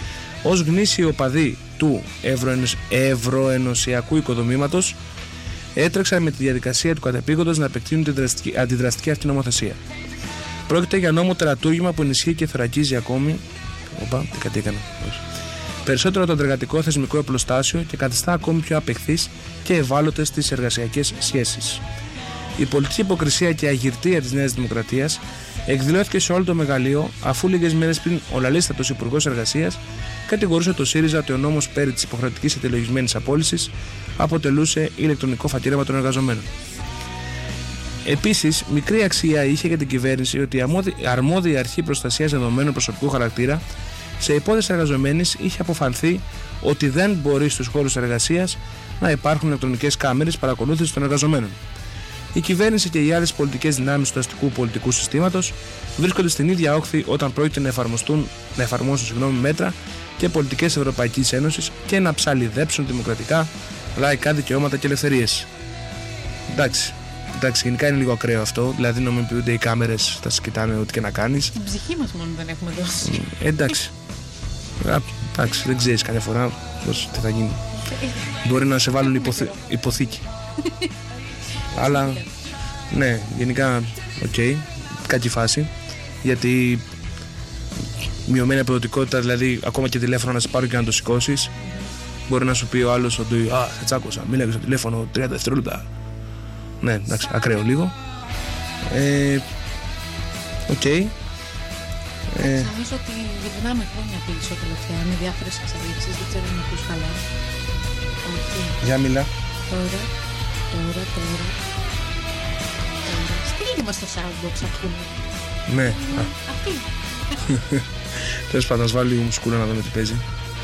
Ως γνήσιοι οπαδοί του ευρωενωσ... ευρωενωσιακού οικοδομήματος, έτρεξαν με τη διαδικασία του κατεπήγοντος να επεκτείνουν την δραστική... αντιδραστική αυτή νομοθεσία. Πρόκειται για νόμο τερατούργημα που ενισχύει και θωρακίζει ακόμη. Οπα, τι κάτι έκανα. Περισσότερο το αντεργατικό θεσμικό οπλοστάσιο και καθιστά ακόμη πιο απεχθείς και ευάλωτες τις εργασιακές σχέσεις. Η πολιτική υποκρισία και αγυρτία της Νέας Δημοκρατίας εκδηλώθηκε σε όλο το μεγαλείο, αφού λίγες μέρες πριν ο λαλίστατος Υπουργός Εργασίας κατηγορούσε το ΣΥΡΙΖΑ ότι ο νόμος περί της υποχρεωτικής αιτιολογισμένης απόλυσης αποτελούσε ηλεκτρονικό φακέλωμα των εργαζομένων. Επίσης, μικρή αξία είχε για την κυβέρνηση ότι η αρμόδια αρχή προστασίας δεδομένων προσωπικού χαρακτήρα σε υπόθεση εργαζομένης είχε αποφανθεί ότι δεν μπορεί στους χώρους εργασίας να υπάρχουν ηλεκτρονικές κάμερες παρακολούθησης των εργαζομένων. Η κυβέρνηση και οι άλλες πολιτικές δυνάμεις του αστικού πολιτικού συστήματος βρίσκονται στην ίδια όχθη όταν πρόκειται να, εφαρμοστούν, να εφαρμόσουν συγγνώμη, μέτρα και πολιτικές Ευρωπαϊκής Ένωσης και να ψαλιδέψουν δημοκρατικά λαϊκά δικαιώματα και ελευθερίες. Εντάξει. Εντάξει, γενικά είναι λίγο ακραίο αυτό. Δηλαδή, νομιμοποιούνται οι κάμερες, θα σε κοιτάνε ό,τι και να κάνεις. Την ψυχή μας μόνο δεν έχουμε δώσει. Ε, εντάξει. Α, εντάξει, δεν ξέρεις κάθε φορά πώς, τι θα γίνει. Μπορεί να σε βάλουν υποθή, υποθήκη. Αλλά, ναι, γενικά, οκ, okay, κακή φάση. Γιατί μειωμένη αποδοτικότητα, δηλαδή, ακόμα και τηλέφωνο να σε πάρουν και να το σηκώσεις, μπορεί να σου πει ο άλλος ότι α, σε τσάκωσα, μίλαγε στο τηλέφωνο τριάντα δευτερόλεπτα. Ναι, εντάξει, ακραίο λίγο. Ε, Οκ. Okay. Ε, νομίζω ότι γυρνάμε χρόνια πίσω τελευταία με διάφορες εξελίξεις. Δεν ξέρω αν ακούς καλά. Όχι. Για μιλά. Τώρα, τώρα, τώρα. Τώρα. Στείλτε μας το soundbox, ακούνε. Ναι. Ε, αυτή. Τέλος πάντων, ας βάλω λίγο μουσικούλα να δούμε τι παίζει.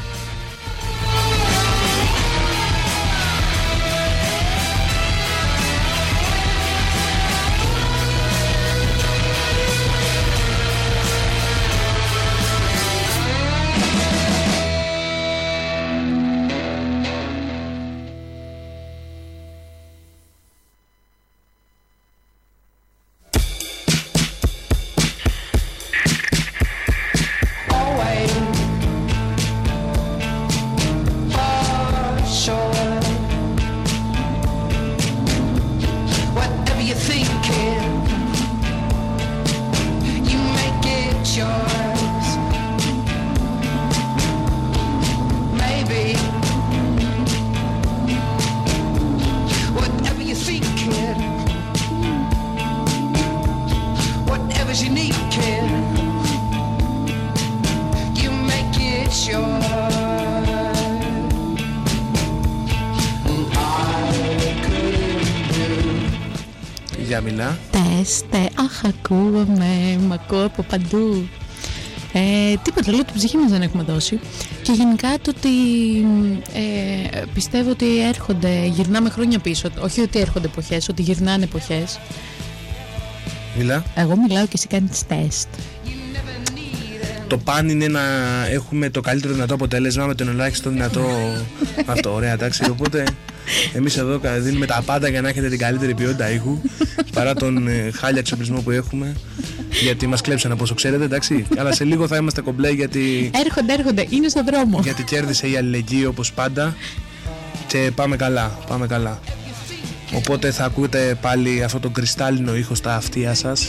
Για μιλά. Τεστε, αχ, ακούγομαι, μ' ακούω από παντού. Ε, τίποτα, λέω, την ψυχή μας δεν έχουμε δώσει. Και γενικά το ότι ε, πιστεύω ότι έρχονται, γυρνάμε χρόνια πίσω. Όχι ότι έρχονται εποχές, ότι γυρνάνε εποχές. Μιλά. Εγώ μιλάω και εσύ κάνεις τεστ. Το παν είναι να έχουμε το καλύτερο δυνατό αποτέλεσμα με τον ελάχιστο δυνατό αυτό, ωραία, εντάξει. Οπότε εμείς εδώ δίνουμε τα πάντα για να έχετε την καλύτερη ποιότητα ήχου παρά τον ε, χάλια εξοπλισμό που έχουμε. Γιατί μας κλέψανε από όσο ξέρετε, εντάξει. Αλλά σε λίγο θα είμαστε κομπλέ γιατί. Έρχονται, έρχονται, είναι στον δρόμο. Γιατί κέρδισε η αλληλεγγύη όπως πάντα. Και πάμε καλά, πάμε καλά. Οπότε θα ακούτε πάλι αυτό το κρυστάλλινο ήχο στα αυτιά σας.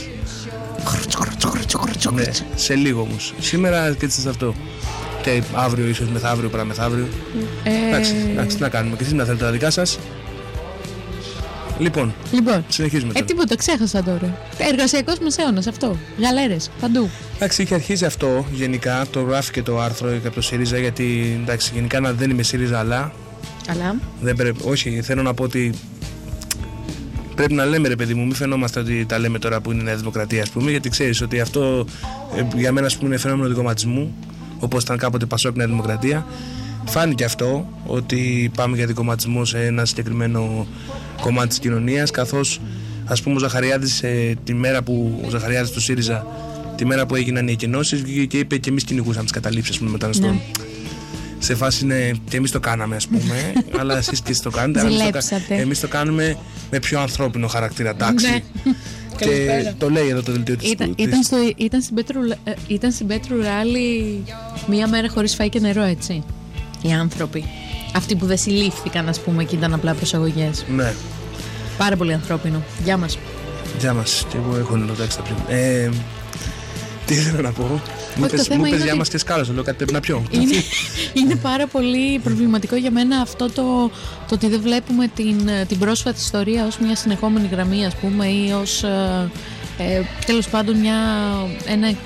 Ναι, σε λίγο όμως. Σήμερα και έτσι σε αυτό. Και αύριο, ίσως μεθαύριο, παραμεθαύριο. Ε... Εντάξει, εντάξει, τι να κάνουμε. Και εσείς να θέλετε τα δικά σας. Λοιπόν, λοιπόν συνεχίζουμε τώρα. Ε, τίποτα, ξέχασα τώρα. Εργασιακός μεσαίωνας, αυτό. Γαλέρες, παντού. Εντάξει, είχε αρχίσει αυτό γενικά. Το γράφει και το άρθρο από το ΣΥΡΙΖΑ. Γιατί εντάξει, γενικά να δεν είμαι ΣΥΡΙΖΑ, αλλά. Αλλά. Δεν πρέπει, όχι, θέλω να πω ότι. Πρέπει να λέμε, ρε παιδί μου, μην φαινόμαστε ότι τα λέμε τώρα που είναι Νέα Δημοκρατία, ας πούμε, γιατί ξέρεις ότι αυτό ε, για μένα, ας πούμε, είναι φαινόμενο του κομματισμού, όπως ήταν κάποτε Πασόκ Νέα Δημοκρατία. Φάνηκε αυτό, ότι πάμε για δικομματισμό σε ένα συγκεκριμένο κομμάτι της κοινωνίας, καθώς, ας πούμε, ο Ζαχαριάδης, ε, τη μέρα που ο Ζαχαριάδης του ΣΥΡΙΖΑ, τη μέρα που έγιναν οι εκκοινώσεις, βγήκε και είπε και εμείς κυνηγούσαμε τις καταλήψεις των μεταναστών. Ναι. Σε φάση είναι και εμείς το κάναμε, ας πούμε, αλλά εσείς και εσείς το κάνετε. Εμείς το κάνουμε με πιο ανθρώπινο χαρακτήρα, εντάξει. Ναι. Και το λέει εδώ το δελτίο της. Ήταν, της... ήταν, στο, ήταν, στην Πέτρου, ε, ήταν στην Πέτρου Ράλι μία μέρα χωρίς φαΐ και νερό, έτσι. Οι άνθρωποι. Αυτοί που δεν συλλήφθηκαν, ας πούμε, και ήταν απλά προσαγωγές. Ναι. Πάρα πολύ ανθρώπινο. Γεια μας. Γεια μας. Και εγώ έχω νοτάξει τα πριν. Ε, τι ήθελα να πω. Μου είπες γεια μας και σκάλωσα, λέω κάτι πρέπει να πιω. Είναι, είναι πάρα πολύ προβληματικό για μένα αυτό το, το ότι δεν βλέπουμε την, την πρόσφατη ιστορία ως μια συνεχόμενη γραμμή, ας πούμε, ή ως ε, ε, τέλος πάντων μια, ένα, ε,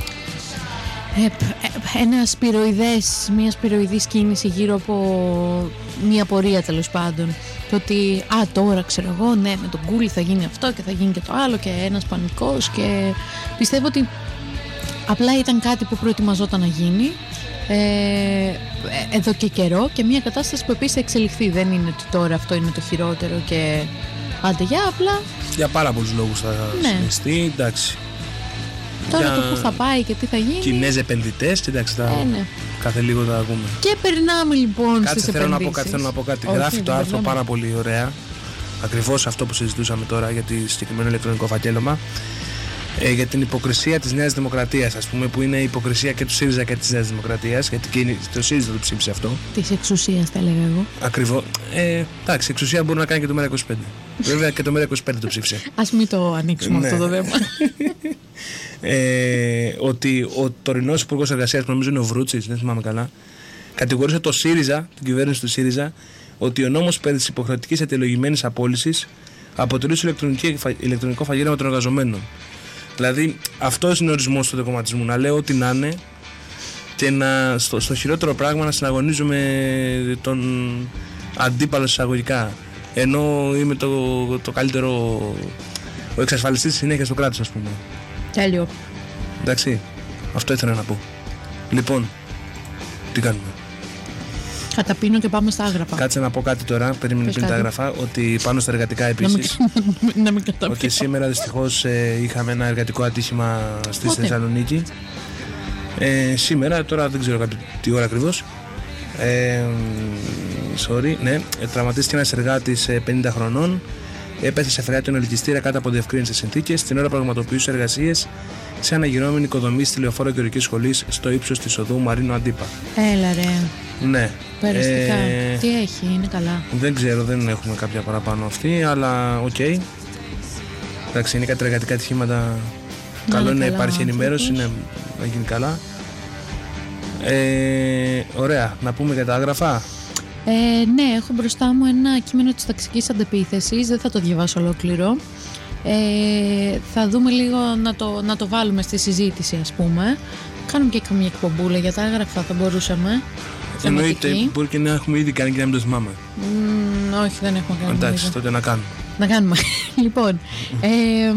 ένα σπυροειδές, μια σπυροειδής κίνηση γύρω από μια πορεία, τέλος πάντων. Και ότι α, τώρα ξέρω εγώ, ναι, με τον Κούλι θα γίνει αυτό και θα γίνει και το άλλο και ένας πανικός, και πιστεύω ότι απλά ήταν κάτι που προετοιμαζόταν να γίνει ε, εδώ και καιρό, και μια κατάσταση που επίσης θα εξελιχθεί. Δεν είναι ότι τώρα αυτό είναι το χειρότερο και άντε για απλά. Για πάρα πολλούς λόγους θα ναι. συνιστεί, εντάξει. Τώρα για... το που θα πάει και τι θα γίνει. Κινέζοι επενδυτές, εντάξει, τα... ε, ναι. κάθε λίγο θα ακούμε. Και περνάμε λοιπόν Κάτσε, στις θέλω επενδύσεις. Να πω κάτι, θέλω να πω κάτι. Όχι, Γράφει το άρθρο περνάμε. πάρα πολύ ωραία. Ακριβώς αυτό που συζητούσαμε τώρα για το συγκεκριμένο ηλεκτρονικό φακέλωμα. Ε, για την υποκρισία της Νέας Δημοκρατίας, ας πούμε, που είναι η υποκρισία και του ΣΥΡΙΖΑ και της Νέας Δημοκρατίας, γιατί και το ΣΥΡΙΖΑ το ψήφισε αυτό. Της εξουσίας, θα έλεγα εγώ. Ακριβώς. Ε, εντάξει, εξουσία μπορεί να κάνει και το ΜΕΡΑ είκοσι πέντε. Βέβαια και το ΜΕΡΑ είκοσι πέντε το ψήφισε. Ας μην το ανοίξουμε ναι. αυτό το θέμα. ε, ότι ο τωρινός Υπουργός Εργασίας, που νομίζω είναι ο Βρούτσης, δεν θυμάμαι καλά, κατηγορούσε το ΣΥΡΙΖΑ, την κυβέρνηση του ΣΥΡΙΖΑ, ότι ο νόμος περί της υποχρεωτικής αιτιολογημένης απόλυσης αποτελεί ηλεκτρονικό φαγέλωμα των εργαζομένων. Δηλαδή, αυτό είναι ο ορισμός του κομματισμού. Να λέω ό,τι να είναι και να, στο, στο χειρότερο πράγμα να συναγωνίζουμε τον αντίπαλο εισαγωγικά. Ενώ είμαι το, το καλύτερο, ο εξασφαλιστής της συνέχειας του κράτους, ας πούμε. Τέλειο. Εντάξει, αυτό ήθελα να πω. Λοιπόν, τι κάνουμε. Καταπίνω και πάμε στα άγραφα. Κάτσε να πω κάτι τώρα, περίμενε πριν τα άγραφα, ότι πάνω στα εργατικά επίσης. Να μην καταπίνω. Ότι σήμερα δυστυχώς ε, είχαμε ένα εργατικό ατύχημα στη Θεσσαλονίκη. Ε, σήμερα, τώρα δεν ξέρω τι ώρα ακριβώς. Ε, sorry, ναι, τραυματίστηκε ένας εργάτης πενήντα χρονών. Έπεσε σε φρεάτιο ελκυστήρα κάτω από διευκρίνητες συνθήκες την ώρα που πραγματοποιούσε εργασίες σε αναγυρώμενη οικοδομή στη Λεωφόρο Γεωργικής Σχολής στο ύψος της οδού Μαρίνο Αντίπα. Έλα ρε. Ναι. Περαστικά. Ε, τι έχει, είναι καλά. Δεν ξέρω, δεν έχουμε κάποια παραπάνω αυτή, αλλά οκ. Okay. Εντάξει, είναι κάτι εργατικά ατυχήματα. Καλό είναι να υπάρχει ενημέρωση, ναι, να γίνει καλά. Ε, ωραία, να πούμε για τα άγραφα. Ε, ναι, έχω μπροστά μου ένα κείμενο της ταξικής αντεπίθεσης, δεν θα το διαβάσω ολόκληρο. Ε, θα δούμε λίγο να το, να το βάλουμε στη συζήτηση, ας πούμε. Κάνουμε και καμία εκπομπούλα για τα άγραφα, θα μπορούσαμε. Εννοείται, μπορεί και να έχουμε ήδη κάνει και να μην το θυμάμαι. Mm, όχι, δεν έχουμε κάνει. Εντάξει, τότε να κάνουμε. Να κάνουμε. Λοιπόν, ε,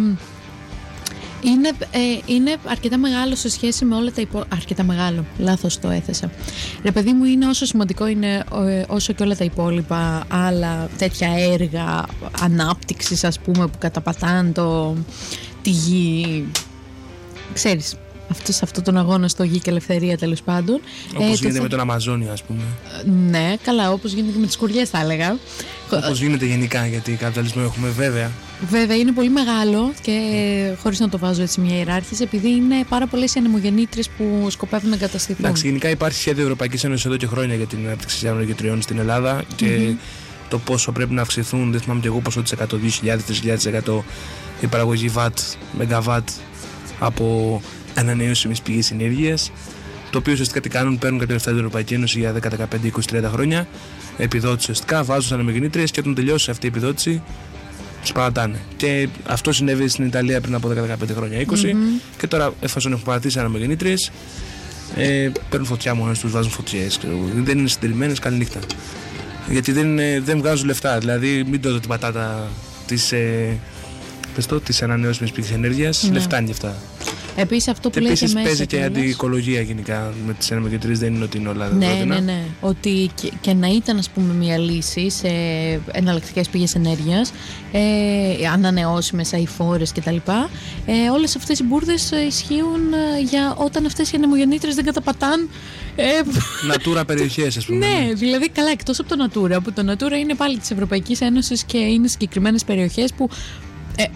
είναι, ε, είναι αρκετά μεγάλο σε σχέση με όλα τα υπόλοιπα. Αρκετά μεγάλο, λάθος το έθεσα. Ρε παιδί μου, είναι όσο σημαντικό είναι ε, όσο και όλα τα υπόλοιπα άλλα τέτοια έργα ανάπτυξης, ας πούμε, που καταπατάνε το, τη γη. Ξέρεις, αυτό, σε αυτόν τον αγώνα στο γη και ελευθερία, τέλος πάντων. Όπως ε, γίνεται το... με τον Αμαζόνιο, ας πούμε. Ναι, καλά, όπως γίνεται και με τις κουριές, θα έλεγα. Όπως γίνεται γενικά, γιατί καπιταλισμό έχουμε, βέβαια. Βέβαια, είναι πολύ μεγάλο και χωρίς να το βάζω έτσι μια ιεράρχηση, επειδή είναι πάρα πολλές οι ανεμογεννήτριες που σκοπεύουν να εγκαταστηθούν. Εντάξει, γενικά υπάρχει σχέδιο Ευρωπαϊκής Ένωσης εδώ και χρόνια για την ανάπτυξη ανεμογεννητριών στην Ελλάδα και mm-hmm. το πόσο πρέπει να αυξηθούν, δεν θυμάμαι και εγώ πόσο της εκατό, δύο χιλιάδες, τρεις χιλιάδες τοις εκατό η παραγωγή βατ, μεγαβάτ από ανανεώσιμες πηγές ενέργειας. Το οποίο ουσιαστικά τι κάνουν, παίρνουν κάποια λεφτά την Ευρωπαϊκή Ένωση για δέκα, δεκαπέντε, είκοσι, τριάντα χρόνια. Επιδότηση ουσιαστικά, βάζουν στις ανεμογεννήτριες και όταν τελειώσει αυτή η επιδότηση, τους παρατάνε. Και αυτό συνέβη στην Ιταλία πριν από δέκα, δεκαπέντε χρόνια, είκοσι. Mm-hmm. Και τώρα, εφόσον έχουν παρατήσει ανεμογεννήτριες, ε, παίρνουν φωτιά μόνες τους, βάζουν φωτιές. Δεν είναι συντηρημένες, καλή νύχτα. Γιατί δεν, δεν βγάζουν λεφτά. Δηλαδή, μην το δω την πατάτα της, ε, της ανανεώσιμης πηγής ενέργειας. Mm-hmm. Λεφτά είναι αυτά. Επίσης αυτό που και λέει επίσης και μέσα παίζει και αντιοικολογία γενικά με τις ανεμογεννήτριες, δεν είναι ότι είναι όλα ναι, δεδομένα. Ναι, ναι, ότι και, και να ήταν, ας πούμε, μια λύση σε εναλλακτικές πηγές ενέργειας, ε, ανανεώσιμες, αειφόρες κτλ. Ε, όλες αυτές οι μπουρδες ισχύουν για όταν αυτές οι ανεμογεννήτριες δεν καταπατάν ε, Natura περιοχές, ας πούμε. Ναι, δηλαδή καλά, εκτός από το Natura, που το Natura είναι πάλι της Ευρωπαϊκής Ένωσης και είναι συγκεκριμένες περιοχές που ε,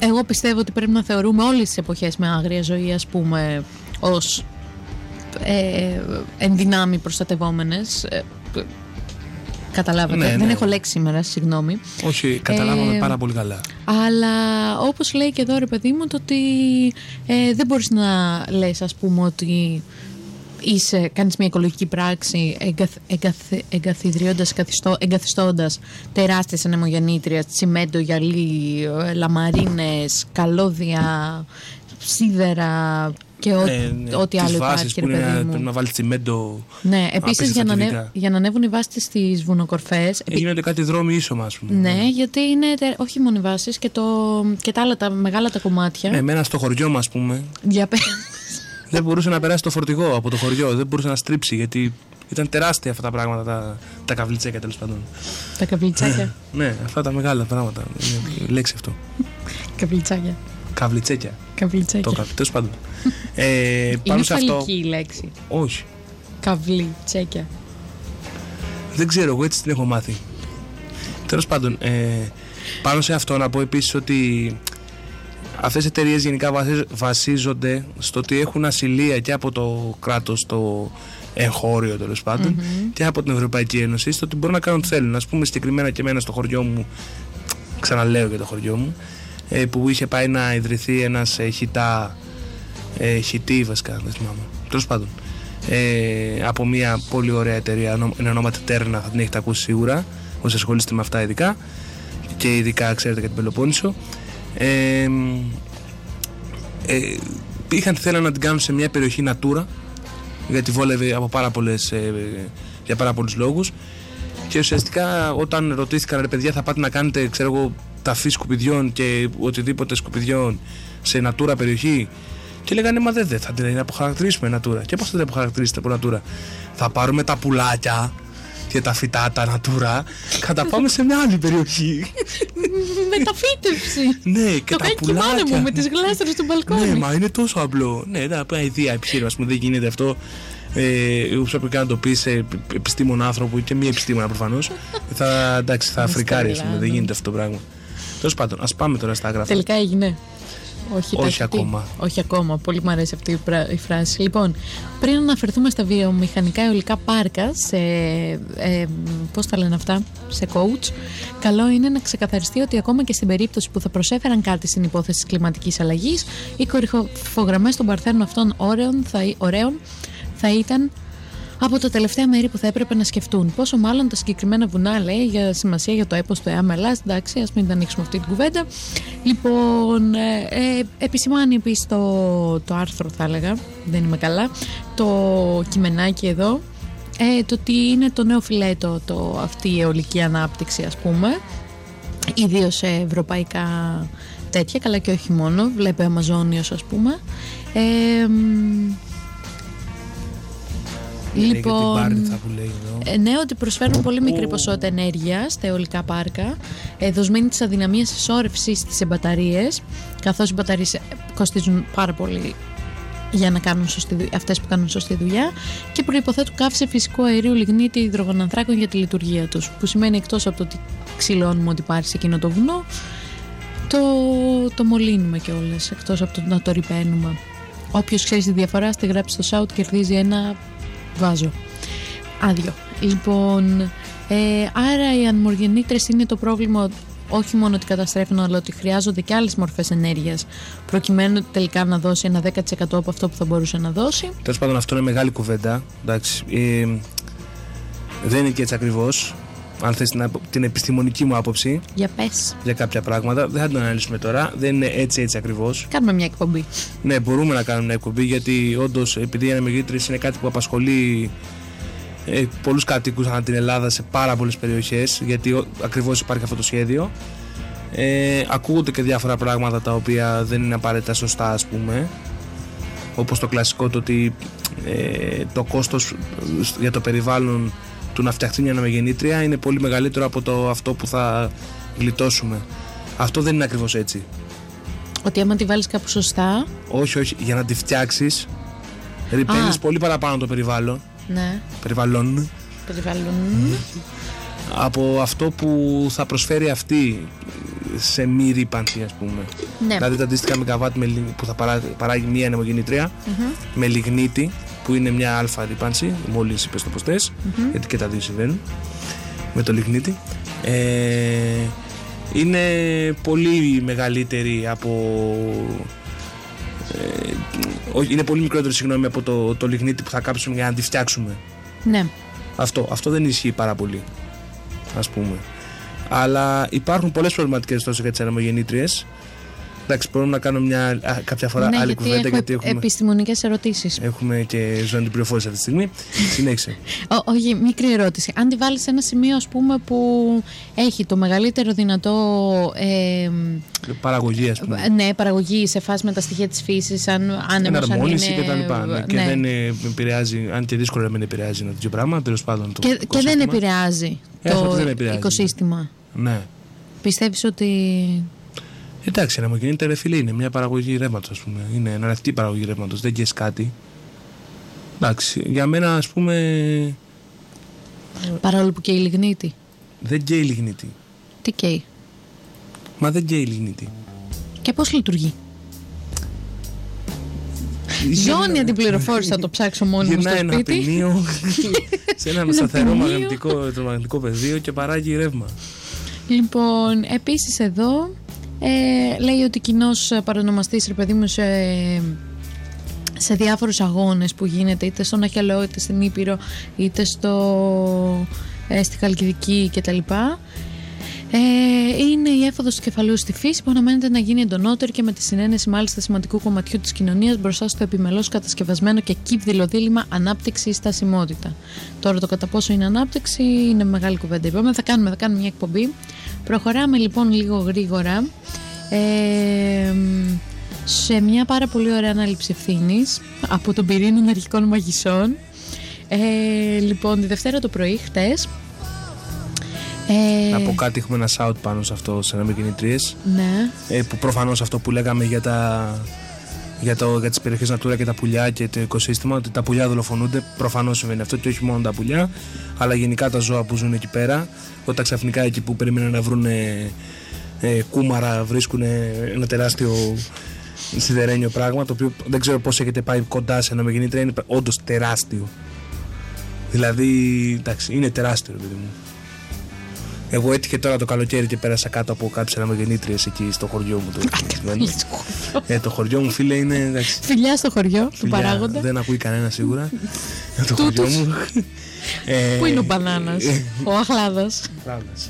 Εγώ πιστεύω ότι πρέπει να θεωρούμε όλες τις εποχές με άγρια ζωή, ας πούμε, ως ε, ενδυνάμει προστατευόμενες. Ε, καταλάβατε, Ναι, ναι. δεν έχω λέξη σήμερα, συγγνώμη. Όχι, καταλάβαμε Ε, πάρα πολύ καλά. Αλλά όπως λέει και εδώ ρε παιδί μου, το ότι ε, δεν μπορείς να λες, ας πούμε, ότι είσαι, κάνεις μια οικολογική πράξη εγκαθ, εγκαθ, εγκαθιδρύοντας, καθιστώ, εγκαθιστώντας τεράστιες ανεμογεννήτριες, τσιμέντο, γυαλί, ε, λαμαρίνες, καλώδια, σίδερα και ό, Ε, ναι, ό,τι τις άλλο βάσεις υπάρχει, που ρε είναι, παιδί πρέπει μου. να βάλει τσιμέντο. Ναι, επίσης για να, ανέ, απίστευτα για να ανέβουν οι βάσεις στις βουνοκορφές. Ε, γίνονται κάτι δρόμοι ίσωμα, ας πούμε. Ναι, γιατί είναι τε- όχι μόνο οι βάσεις και, το, και τα άλλα τα μεγάλα τα κομμάτια. Ναι, εμένα στο χωριό μας, ας πούμε, Για πέ- δεν μπορούσε να περάσει το φορτηγό από το χωριό. Δεν μπορούσε να στρίψει γιατί ήταν τεράστια αυτά τα πράγματα, τα, τα καβλιτσέκια τέλος πάντων. τα καβλιτσάκια. Ναι, αυτά τα μεγάλα πράγματα. Είναι η λέξη αυτό. Καβλιτσάκια. Καβλιτσέκια. Καβλιτσάκια. Το καβλί, τέλος πάντων. Ε, Είναι πάνω σε αυτό. φαλική η λέξη. Όχι. Καβλιτσέκια. Δεν ξέρω, εγώ έτσι την έχω μάθει. Τέλος πάντων, ε, πάνω σε αυτό να πω επίσης ότι αυτές οι εταιρείες γενικά βασίζ- βασίζονται στο ότι έχουν ασυλία και από το κράτος το εγχώριο τέλος πάντων και από την Ευρωπαϊκή Ένωση, στο ότι μπορούν να κάνουν ό,τι θέλουν. Ας πούμε συγκεκριμένα και εμένα στο χωριό μου, ξαναλέω για το χωριό μου, ε, που είχε πάει να ιδρυθεί ένας ε, χιτά, ε, χιτή βασικά, δεν θυμάμαι. Τέλος πάντων. Ε, από μια πολύ ωραία εταιρεία, ονο- είναι ονόματι Τέρνα, θα την έχετε ακούσει σίγουρα, όσοι ασχολείστε με αυτά ειδικά και ειδικά ξέρετε για την Πελοπόννησο. Ε, ε, είχαν θέλανε να την κάνουν σε μια περιοχή Natura, γιατί βόλευε από πάρα πολλές, ε, για πάρα πολλούς λόγους, και ουσιαστικά όταν ρωτήθηκαν, ρε παιδιά, θα πάτε να κάνετε, ξέρω εγώ, ταφή σκουπιδιών και οτιδήποτε σκουπιδιών σε Natura περιοχή, και λέγανε, μα δεν δε, θα την αποχαρακτηρίσουμε Natura. Και πώς θα την αποχαρακτηρίσετε από Natura? Θα πάρουμε τα πουλάκια και τα φυτά τα Natura και τα πάμε σε μια άλλη περιοχή. Μεταφύτευση. Ναι, και Το τα κάνει και η μάνα πουλάκια. μου με τις γλάστρες του μπαλκόνι. Ναι, μα είναι τόσο απλό. Ναι, ένα ιδέα επιχείρημα, ας πούμε, δεν γίνεται αυτό. Ε, όπως πρέπει να το πει σε επιστήμον άνθρωπο και μη επιστήμονα προφανώς, θα, εντάξει, θα φρικάρει, ας πούμε, δεν γίνεται αυτό το πράγμα. Τέλος πάντων, ας πάμε τώρα στα άγραφα. Τελικά έγινε. Όχι, Όχι τα- τι? ακόμα. Όχι ακόμα. Πολύ μου αρέσει αυτή η, πρα- η φράση. Λοιπόν, πριν αναφερθούμε στα βιομηχανικά αιωλικά πάρκα, σε. Ε, πώς τα λένε αυτά, σε coach, καλό είναι να ξεκαθαριστεί ότι ακόμα και στην περίπτωση που θα προσέφεραν κάτι στην υπόθεση της κλιματικής αλλαγής, οι κορυφογραμμές των παρθένων αυτών ωραίων θα, ωραίων θα ήταν από τα τελευταία μέρη που θα έπρεπε να σκεφτούν. Πόσο μάλλον τα συγκεκριμένα βουνά, λέει, για σημασία για το έπος του ΕΑΜ Ελλάς. Εντάξει, ας μην τα ανοίξουμε αυτή την κουβέντα. Λοιπόν, ε, ε, επισημάνει επίσης το, το άρθρο, θα έλεγα, δεν είμαι καλά, το κειμενάκι εδώ, ε, το ότι είναι το νέο φιλέτο το, αυτή η αιωλική ανάπτυξη, ας πούμε, ιδίως σε ευρωπαϊκά τέτοια, καλά και όχι μόνο, βλέπει Αμαζόνιος, ας πούμε. Ε, Λοιπόν, ε, ναι, ότι προσφέρουν πολύ μικρή ποσότητα ενέργειας στα αιωλικά πάρκα, ε, δοσμένη της αδυναμίας συσσόρευσης στις μπαταρίες, καθώς οι μπαταρίες κοστίζουν πάρα πολύ για να κάνουν σωστή, αυτές που κάνουν σωστή δουλειά, και προϋποθέτουν καύση φυσικού αερίου, λιγνίτη, υδρογονανθράκων για τη λειτουργία τους, που σημαίνει, εκτός από το ότι ξυλώνουμε ότι υπάρχει σε εκείνο το βουνό, το, το μολύνουμε κιόλας, εκτός από το να το ρυπαίνουμε. Όποιος ξέρει τη διαφορά, στη γράψη στο shout, κερδίζει ένα βάζο άδειο. Λοιπόν, ε, άρα οι ανεμογεννήτριες είναι το πρόβλημα, όχι μόνο ότι καταστρέφουν, αλλά ότι χρειάζονται και άλλες μορφές ενέργειας προκειμένου τελικά να δώσει ένα δέκα τοις εκατό από αυτό που θα μπορούσε να δώσει. Τέλος πάντων, αυτό είναι μεγάλη κουβέντα. Εντάξει, ε, δεν είναι και έτσι ακριβώς. Αν θες την, την επιστημονική μου άποψη Για πες. για κάποια πράγματα, δεν θα την αναλύσουμε τώρα. Δεν είναι έτσι έτσι ακριβώς. Κάνουμε μια εκπομπή. Ναι, μπορούμε να κάνουμε μια εκπομπή, γιατί όντως, επειδή οι ανεμογεννήτριες είναι κάτι που απασχολεί ε, πολλούς κατοίκους ανά την Ελλάδα σε πάρα πολλές περιοχές, γιατί ο, ακριβώς υπάρχει αυτό το σχέδιο. Ε, ακούγονται και διάφορα πράγματα τα οποία δεν είναι απαραίτητα σωστά, ας πούμε, όπως το κλασικό το ότι ε, το κόστος για το περιβάλλον του να φτιαχτεί μια ανεμογεννήτρια είναι πολύ μεγαλύτερο από το αυτό που θα γλιτώσουμε. Αυτό δεν είναι ακριβώς έτσι. Ότι άμα τη βάλεις κάπου σωστά. Όχι, όχι, για να τη φτιάξεις ρυπαίνεις Α. πολύ παραπάνω το περιβάλλον, Ναι, περιβάλλον περιβάλλον. από αυτό που θα προσφέρει αυτή. σε μη ρήπανση, ας πούμε. Ναι. Δηλαδή τα αντίστοιχα μεγαβάτ με, λι- που θα παρά, παράγει μία ανεμογεννήτρια Mm-hmm. με λιγνίτη, που είναι μια αλφα ρήπανση, μόλις είπες το πως θες, Mm-hmm. γιατί και τα δύο συμβαίνουν με το λιγνίτη. Ε, είναι πολύ μεγαλύτερη από. Ε, όχι, είναι πολύ μικρότερο, συγγνώμη, από το, το λιγνίτη που θα κάψουμε για να τη φτιάξουμε. Ναι. Αυτό, αυτό δεν ισχύει πάρα πολύ, ας πούμε. Αλλά υπάρχουν πολλές προβληματικές τόσο για τις ανεμογεννήτριες. Εντάξει, μπορούμε να κάνουμε μια, α, κάποια φορά Ναι, άλλη γιατί κουβέντα, έχουμε γιατί έχουμε, επιστημονικές ερωτήσεις. έχουμε και ζωή την πληροφόρηση αυτή τη στιγμή. Συνέχισε. Ω, όχι, μικρή ερώτηση. Αν τη βάλεις σε ένα σημείο, ας πούμε, που έχει το μεγαλύτερο δυνατό ε, Παραγωγή, ας πούμε. ναι, παραγωγή σε φάση με τα στοιχεία της φύσης, αν άνεμος, αν Εναρμόνιση είναι... και τα λοιπά. Ναι. Και ναι. δεν ε, επηρεάζει, αν και δύσκολο να μην επηρεάζει ένα τέτοιο πράγμα, τέλος πάντων. Το Και, και δεν οικοσύστημα. επηρεάζει Ε, το αυτό δεν επηρεάζει, οικοσύστημα. Ναι. Πιστεύεις ότι... Εντάξει, η ανεμογεννήτρια, ρε φίλε, είναι μια παραγωγή ρεύματος, ας πούμε. Είναι εναλλακτική παραγωγή ρεύματος, δεν καίς κάτι. Εντάξει, για μένα, ας πούμε, Παρόλο που και η λιγνίτη. δεν καίει λιγνίτη. Τι καίει. Μα δεν καίει λιγνίτη. Και πώς λειτουργεί. Ζώνια την πληροφόρηση, θα το ψάξω μόνη μου στο Γυρνάει ένα σπίτι. πινίο σε ένα Ένα σταθερό πινίο. μαγνητικό, ηλεκτρομαγνητικό πεδίο και παράγει ρεύμα. Λοιπόν, επίσης εδώ ε, λέει ότι κοινός παρονομαστής, ρε παιδί μου, σε, σε διάφορους αγώνες που γίνεται είτε στον Αχιαλό, είτε στην Ήπειρο, είτε στο, ε, στη Χαλκιδική κτλ. Ε, είναι η έφοδος του κεφαλαίου στη φύση που αναμένεται να γίνει εντονότερη και με τη συνένεση μάλιστα σημαντικού κομματιού της κοινωνίας μπροστά στο επιμελώς κατασκευασμένο και κύβδηλο δίλημμα ανάπτυξη ή στασιμότητα. Τώρα το κατά πόσο είναι ανάπτυξη είναι μεγάλη κουβέντα. Είπαμε, θα κάνουμε, θα κάνουμε μια εκπομπή. Προχωράμε λοιπόν λίγο γρήγορα ε, σε μια πάρα πολύ ωραία ανάληψη ευθύνης από τον πυρήνα ενεργικών μαγισσών. Ε, λοιπόν, τη Δευτέρα το πρωί, χτες. Ε, Να πω κάτι, έχουμε ένα shout πάνω σε αυτό, σε ανεμογεννήτριες. Ναι. Ε, που προφανώς αυτό που λέγαμε για, τα, για, το, για τις περιοχές Natura και τα πουλιά και το οικοσύστημα, ότι τα πουλιά δολοφονούνται, προφανώς συμβαίνει αυτό και όχι μόνο τα πουλιά, αλλά γενικά τα ζώα που ζουν εκεί πέρα. Όταν ξαφνικά εκεί που περίμεναν να βρουν ε, ε, κούμαρα βρίσκουν ένα τεράστιο σιδερένιο πράγμα, το οποίο δεν ξέρω πώς έχετε πάει κοντά σε ανεμογεννήτρια, είναι όντως τεράστιο. Δηλαδή, εντάξει, είναι τεράστιο, παιδί μου. Εγώ έτυχε τώρα το καλοκαίρι και πέρασα κάτω από κάποιες ανεμογεννήτριες εκεί στο χωριό μου. Το, ε, το χωριό μου, φίλε, είναι. Εντάξει, Φιλιά στο χωριό του φιλιά, παράγοντα. δεν ακούει κανένα σίγουρα. Το χωριό Τούτους. μου. Ε, Πού είναι ο μπανάνας, ο αχλάδας. Πράγματος.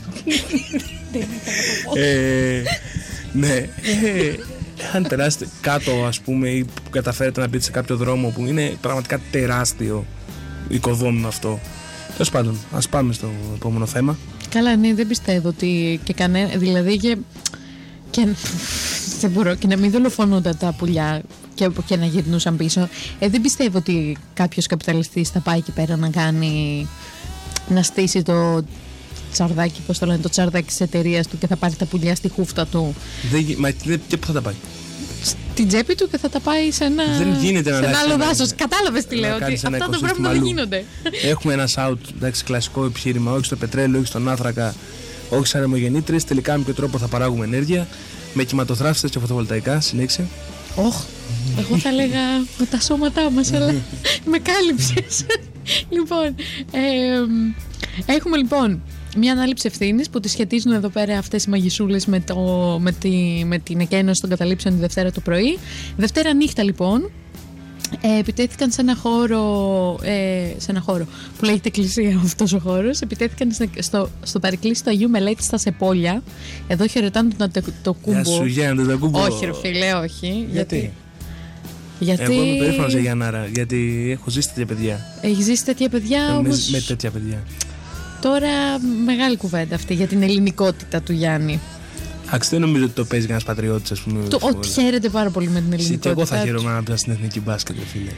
ε, ναι. Ε, αν τεράστιο κάτω, ας πούμε, ή που καταφέρετε να μπείτε σε κάποιο δρόμο που είναι πραγματικά τεράστιο οικοδόμημα αυτό. Τέλος πάντων, ας πάμε στο επόμενο θέμα. Καλά, ναι, δεν πιστεύω ότι και κανένα. Δηλαδή και. και δεν μπορώ, και να μην δολοφονούνται τα πουλιά και, και να γυρνούσαν πίσω. Ε, δεν πιστεύω ότι κάποιος καπιταλιστής θα πάει εκεί πέρα να κάνει. Να στήσει το τσαρδάκι, πώς το λένε, το τσαρδάκι της εταιρείας του και θα πάρει τα πουλιά στη χούφτα του. Δεν, γι- μα δε- και πού θα τα πάει. Στην τσέπη του και θα τα πάει σε ένα, Δεν γίνεται να σε ένα αλλάξει άλλο ένα- δάσος. Κατάλαβες τι να λέω, ότι κάνεις ένα αυτά τα οικοσύστημα πράγματα δεν αλλού. γίνονται. Έχουμε ένα shout, εντάξει, κλασικό επιχείρημα, όχι στο πετρέλαιο, όχι στον άνθρακα, όχι σε ανεμογεννήτριες. Τελικά με ποιο τρόπο θα παράγουμε ενέργεια, με κυματοθράφιστες και φωτοβολταϊκά. Συνέχισε. Όχ, εγώ θα έλεγα με τα σώματά μας, αλλά με κάλυψες. Λοιπόν, ε, έχουμε λοιπόν μια ανάληψη ευθύνης που τη σχετίζουν εδώ πέρα αυτές οι μαγισσούλες με, το, με, τη, με την εκένωση των καταλήψεων τη Δευτέρα το πρωί. Δευτέρα νύχτα λοιπόν, ε, επιτέθηκαν σε ένα χώρο, ε, σε ένα χώρο που λέγεται εκκλησία αυτός ο χώρος. Επιτέθηκαν στο, στο, στο παρεκκλήσι του Αγίου Μελέτη στα Σεπόλια. Εδώ χαιρετάνε τον το, το Γεια κούμπο. σου, Γιάννη, το κουμπό. Όχι ρε φίλε, όχι. Γιατί? Γιατί Εγώ είμαι περήφανος για Γιάνναρα, γιατί έχω ζήσει τέτοια παιδιά. έχει ζήσει τέτοια παιδιά, με, όμως με τέτοια παιδιά. τώρα μεγάλη κουβέντα αυτή για την ελληνικότητα του Γιάννη. Εντάξει, δεν νομίζω ότι το παίζει κανένα πατριώτης, ας πούμε. Το, όλα. ότι χαίρεται πάρα πολύ με την Εσύ ελληνικότητα. και εγώ θα του. χαίρομαι να πιάσω στην εθνική μπάσκετ, ρε φίλε.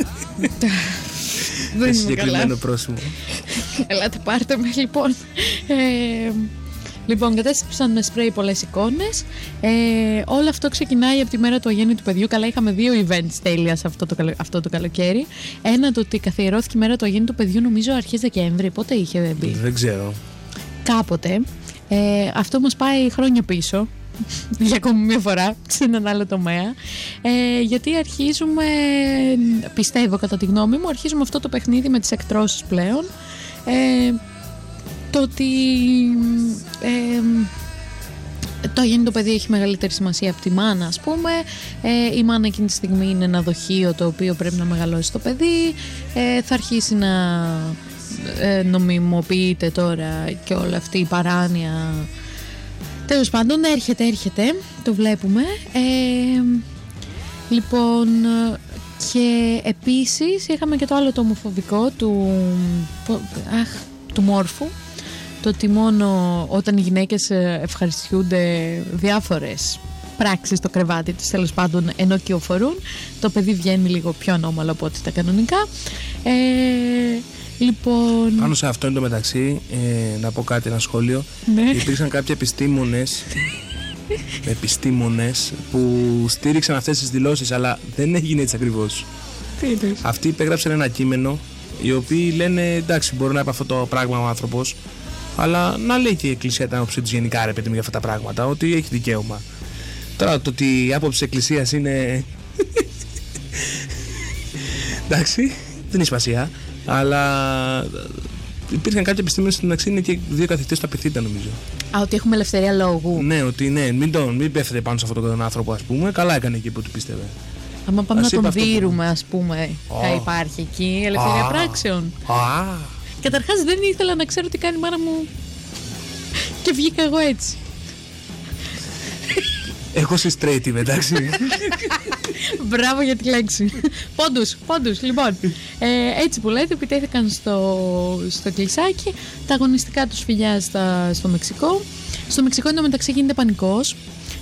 Δεν Με είμαι συγκεκριμένο καλά. πρόσημο. Ελάτε πάρτε με λοιπόν. Ε, λοιπόν, κατέστησαν με σπρέι πολλές εικόνες. Ε, όλο αυτό ξεκινάει από τη μέρα του αγέννητου του παιδιού. Καλά, είχαμε δύο events τέλεια σε αυτό το, καλο, αυτό το καλοκαίρι. Ένα, το ότι καθιερώθηκε η μέρα του αγέννητου του παιδιού, νομίζω αρχές Δεκέμβρη. Πότε είχε μπει? Δεν ξέρω. Κάποτε. Ε, αυτό μας πάει χρόνια πίσω, για ακόμη μια φορά, σε έναν άλλο τομέα, ε, γιατί αρχίζουμε, πιστεύω κατά τη γνώμη μου, αρχίζουμε αυτό το παιχνίδι με τις εκτρώσεις πλέον. Ε, το ότι ε, το αγέννητο παιδί έχει μεγαλύτερη σημασία από τη μάνα, ας πούμε. Ε, η μάνα εκείνη τη στιγμή είναι ένα δοχείο το οποίο πρέπει να μεγαλώσει το παιδί. Ε, θα αρχίσει να ε, νομιμοποιείται τώρα και όλη αυτή η παράνοια. Τέλος πάντων, έρχεται, έρχεται, το βλέπουμε. Ε, λοιπόν, και επίσης είχαμε και το άλλο το ομοφοβικό του, αχ, του μόρφου. Το ότι μόνο όταν οι γυναίκες ευχαριστιούνται διάφορες πράξεις στο κρεβάτι τους, τέλος πάντων, ενώ κυοφορούν, το παιδί βγαίνει λίγο πιο ανώμαλο από ό,τι τα κανονικά. Ε, λοιπόν... Πάνω σε αυτό εντωμεταξύ, ε, να πω κάτι, ένα σχόλιο. Ναι. Υπήρξαν κάποιοι επιστήμονες επιστήμονες που στήριξαν αυτές τις δηλώσεις, αλλά δεν έγινε έτσι ακριβώς. Τι είναι? Αυτοί υπέγραψαν ένα κείμενο, οι οποίοι λένε εντάξει, μπορεί να είπε αυτό το πράγμα ο άνθρωπος, αλλά να λέει και η Εκκλησία την άποψή της γενικά, ρε παιδί μου, για αυτά τα πράγματα, ότι έχει δικαίωμα. Τώρα το ότι η άποψη της Εκκλησίας είναι εντάξει, δεν έχει σημασία, αλλά υπήρχαν κάποιοι επιστήμονες στην αξία, είναι και δύο καθηγητές στα Πυθίτα, νομίζω. Α, ότι έχουμε ελευθερία λόγου. Ναι, ότι ναι, μην, τον, μην πέφτετε πάνω σε αυτόν τον άνθρωπο, ας πούμε. Καλά έκανε εκεί που του πίστευε. Άμα πάμε Ας να τον είπα αυτό δείρουμε, που- ας πούμε, Α. θα υπάρχει εκεί ελευθερία Α. πράξεων. Α, Καταρχάς δεν ήθελα να ξέρω τι κάνει η μάνα μου και βγήκα εγώ έτσι. έχω σε straight είμαι, εντάξει. Μπράβο για τη λέξη. Πόντους, πόντους. Λοιπόν, ε, έτσι που λέτε, επιτέθηκαν στο, στο κλεισάκι. Τα αγωνιστικά τους φιλιά στα, στο Μεξικό. Στο Μεξικό εντωμεταξύ γίνεται πανικός.